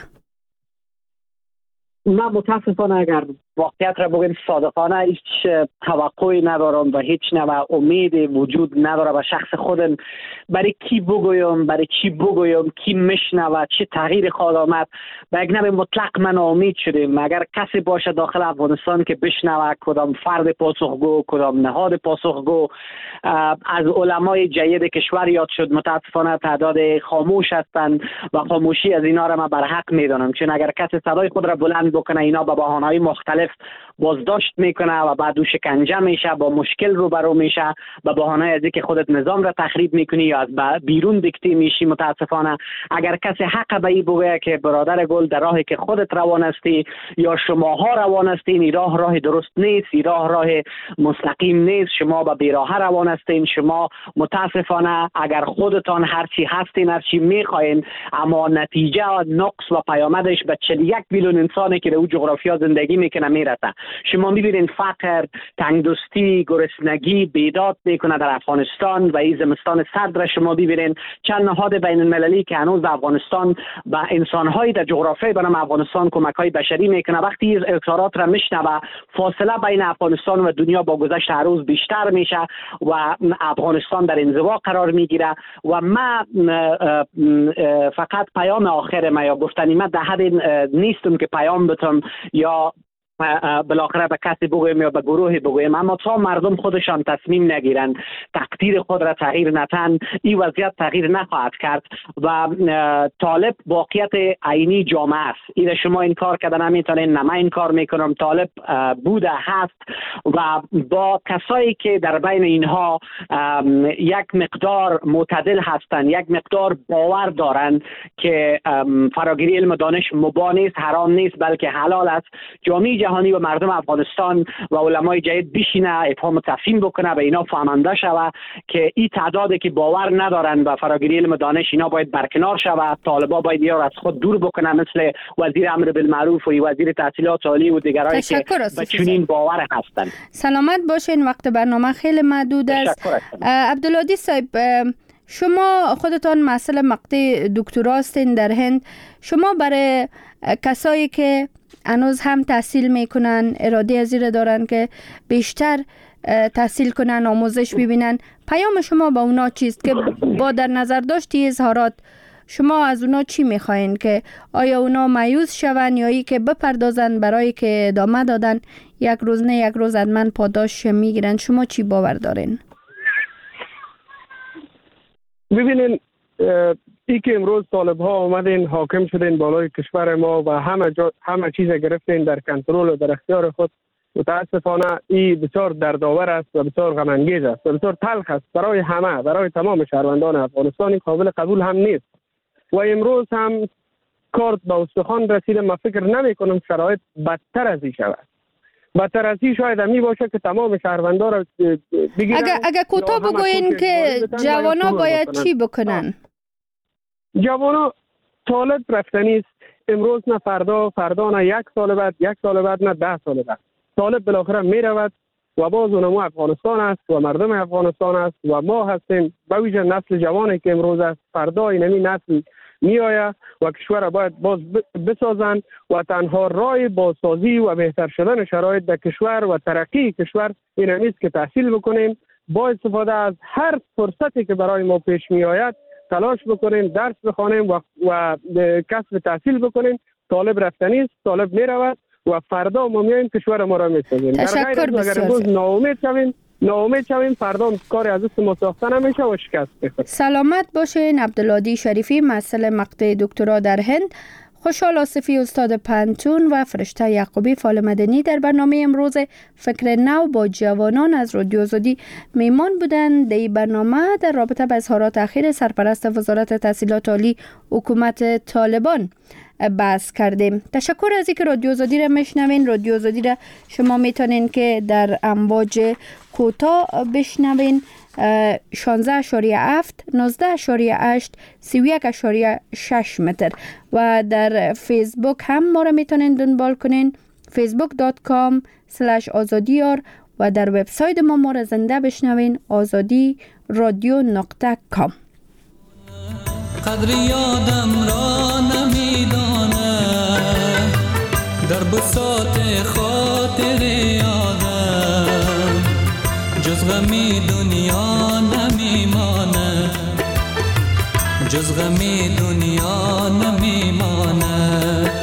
من متاسفانه اگر واقعیت را بگیم صادقانه هیچ توقعی ندارم و هیچ نوع امیدی وجود نداره به شخص خودم برای کی بگویم، برای چی بگویم، کی میشنوه، چه تغییر خواهد آمد. به یک نوع مطلق من امید شدیم اگر کسی باشه داخل افغانستان که بشنوه کدام فرد پاسخگو، کدام نهاد پاسخگو از علمای جید کشور یاد شد. متاسفانه تعداد خاموش هستند و خاموشی از اینا را من برحق میدانم، چون اگر کسی صدای خود را بلند بکنه اینا به بهانه‌های مختلف بازداشت میکنه و بعد او شکنجه میشه، با مشکل روبرو میشه به بهانه از اینکه خودت نظام را تخریب میکنی یا از بیرون دیکته میشی. متاسفانه اگر کسی حق به این بگه که برادر گل در راهی که خودت روان هستی یا شماها روان هستین، این راه درست نیست، این راه مستقیم نیست، شما به بیراه روان هستین. شما متاسفانه اگر خودتان هرچی هستین، هرچی میخواین، اما نتیجه و نقص و پیامدش به 41 میلیون انسانی که در اون جغرافیا زندگی میکنه میرسه. شما میبینین فقر، تنگدستی، گرسنگی بیداد میکنه در افغانستان و این زمستان سرد را شما ببینین. چند نهاد بین المللی که هنوز افغانستان و انسانهای در جغرافیای بنام افغانستان کمک‌های بشری میکنه، وقتی این اظهارات را میشنوه فاصله بین افغانستان و دنیا با گذشت هر روز بیشتر میشه و افغانستان در انزوا قرار میگیره. و ما فقط پیام آخر ما یا گفتنی ما در حد نیستم که پیام بتم یا بالاخره به کسی بگویم یا به گروهی بگویم، اما تا مردم خودشان تصمیم نگیرن، تقدیر خود را تغییر ندن، این وضعیت تغییر نخواهد کرد و طالب واقعیت عینی جامعه است. این شما این کار کردن نمیتونین، نه من این کار میکنم. طالب بوده هست و با کسایی که در بین اینها یک مقدار معتدل هستند، یک مقدار باور دارند که فراگیری علم و دانش مباح نیست، حرام نیست، بلکه حلال است، جامعه جهانی و مردم افغانستان و علمای جدید بشینه افهام و تفهیم بکنه، به اینا فهمانده شوه که این تعدادی که باور ندارن به فراگیری علم و دانش اینا باید برکنار شوه. طالبا باید یا از خود دور بکنه، مثل وزیر امر بالمعروف و وزیر تحصیلات عالی و دیگرایی که به چنین باور هستند. سلامت باشین، وقت برنامه خیلی محدود است. عبدالهادی صاحب، شما خودتان مسئله مقطع دکترا هستین در هند. شما برای کسایی که هنوز هم تحصیل میکنن، اراده ازیر دارن که بیشتر تحصیل کنن، آموزش ببینن، پیام شما با اونا چیست که با در نظر داشتی اظهارات شما از اونا چی میخواین؟ که آیا اونا مایوس شون یا ای که بپردازن برای که ادامه دادن یک روز نه یک روز حتما پاداش میگیرن؟ شما چی باور دارین؟ ببینین، ای که امروز طالب ها آمدین حاکم شدین بالای کشور ما و همه چیز گرفتین در کنترل و در اختیار خود، متاسفانه این بسیار دردآور است و بسیار غم انگیز است و بسیار تلخ است برای همه، برای تمام شهروندان افغانستان. قابل قبول هم نیست و امروز هم کارت به استخوان رسیده. من فکر نمی کنم شرایط بدتر از این شود. بدتر از این شاید همی باشه که تمام شهروندان را بگیرن. اگه کوتاه بگوین که جوانا باید چی بکنن؟ جوانا طالب رفتنی است. امروز نه فردا نه یک سال بعد نه 10 سال بعد. طالب بالاخره می رود و باز اونمو افغانستان است و مردم افغانستان است و ما هستیم، به ویژه نسل جوانی که امروز است. فردا اینمی نسل می آید و کشور باید باز بسازند و تنها راه بازسازی و بهتر شدن شرایط در کشور و ترقی کشور این است که تحصیل بکنیم، با استفاده از هر فرصتی که برای ما پیش می آید تلاش بکنیم، درس بخوانیم و کسب تحصیل بکنیم. طالب رفتنی است، طالب می رود و فردا ما میایم کشور ما را میسازیم. تشکر بسیار. اگر ناامید شویم فردا کار از دست ما ساخته نمیشه و شکست میخوریم. سلامت باشین. عبدالهادی شریفی، مسئله مقطع دکترا در هند. خوشحال آصفی، استاد پنتون و فرشته یعقوبی، فعال مدنی، در برنامه امروز فکر نو با جوانان از رادیو آزادی میمان بودند. در برنامه در رابطه با اظهارات اخیر سرپرست وزارت تحصیلات عالی حکومت طالبان بحث کردیم. تشکر از اینکه رادیو آزادی را میشنوین. رادیو آزادی را شما میتونین که در امواج کوتاه بشنوین: 16.7 19.8 31.6 متر و در فیسبوک هم ما را میتونین دنبال کنین، facebook.com/azadiyar و در وبسایت ما را زنده بشنوین azadiradio.com. قدر یادم را نمیدانه، در بساط خاطر یادم جز غمی دنیا نمیمانه، جز غمی دنیا نمیمانه.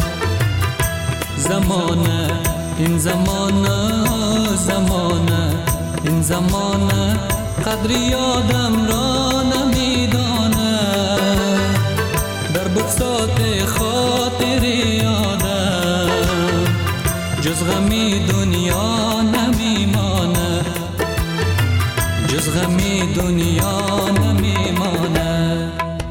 زمانه این زمانه، زمانه این زمانه، قدر یادم را نمیدانه، در بساط خاطر یادم جز غمی دنیا نمیمانه، جز غمی دنیا نمیمانه.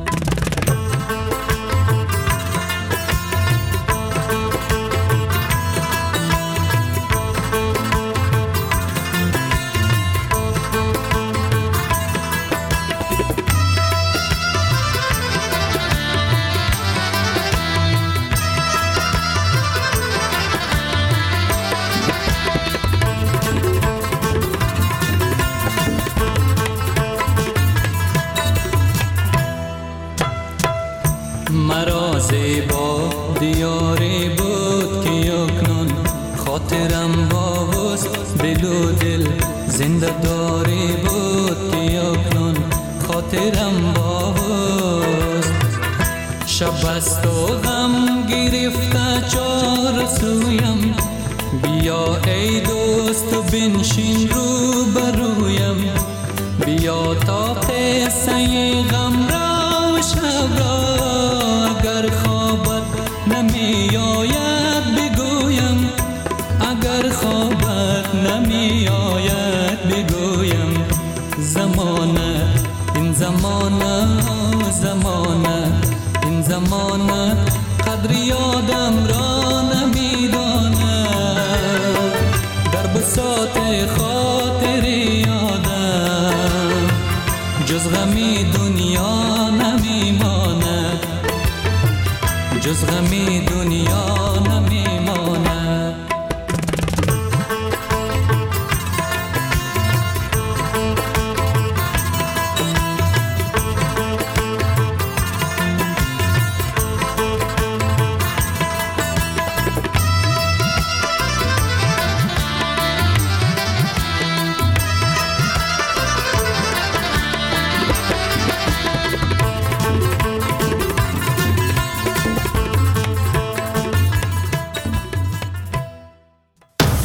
مرا زیبا دیاری بود که یکنون خاطرم با وست دل و دل زنده داری بود که یکنون خاطرم با وست. شب است و غم گرفته چار سویم، بیا ای دوست و بنشین رو برویم، بیا تا قصه غم را و شب را اگر خوابت نمی آید بگویم، اگر خوابت نمی آید بگویم. زمانه این زمانه زمانه این زمانه قدر یادم را نمی داند، در بساط خاطر یادم جز غمی دنیا نمی ماند، جز غمی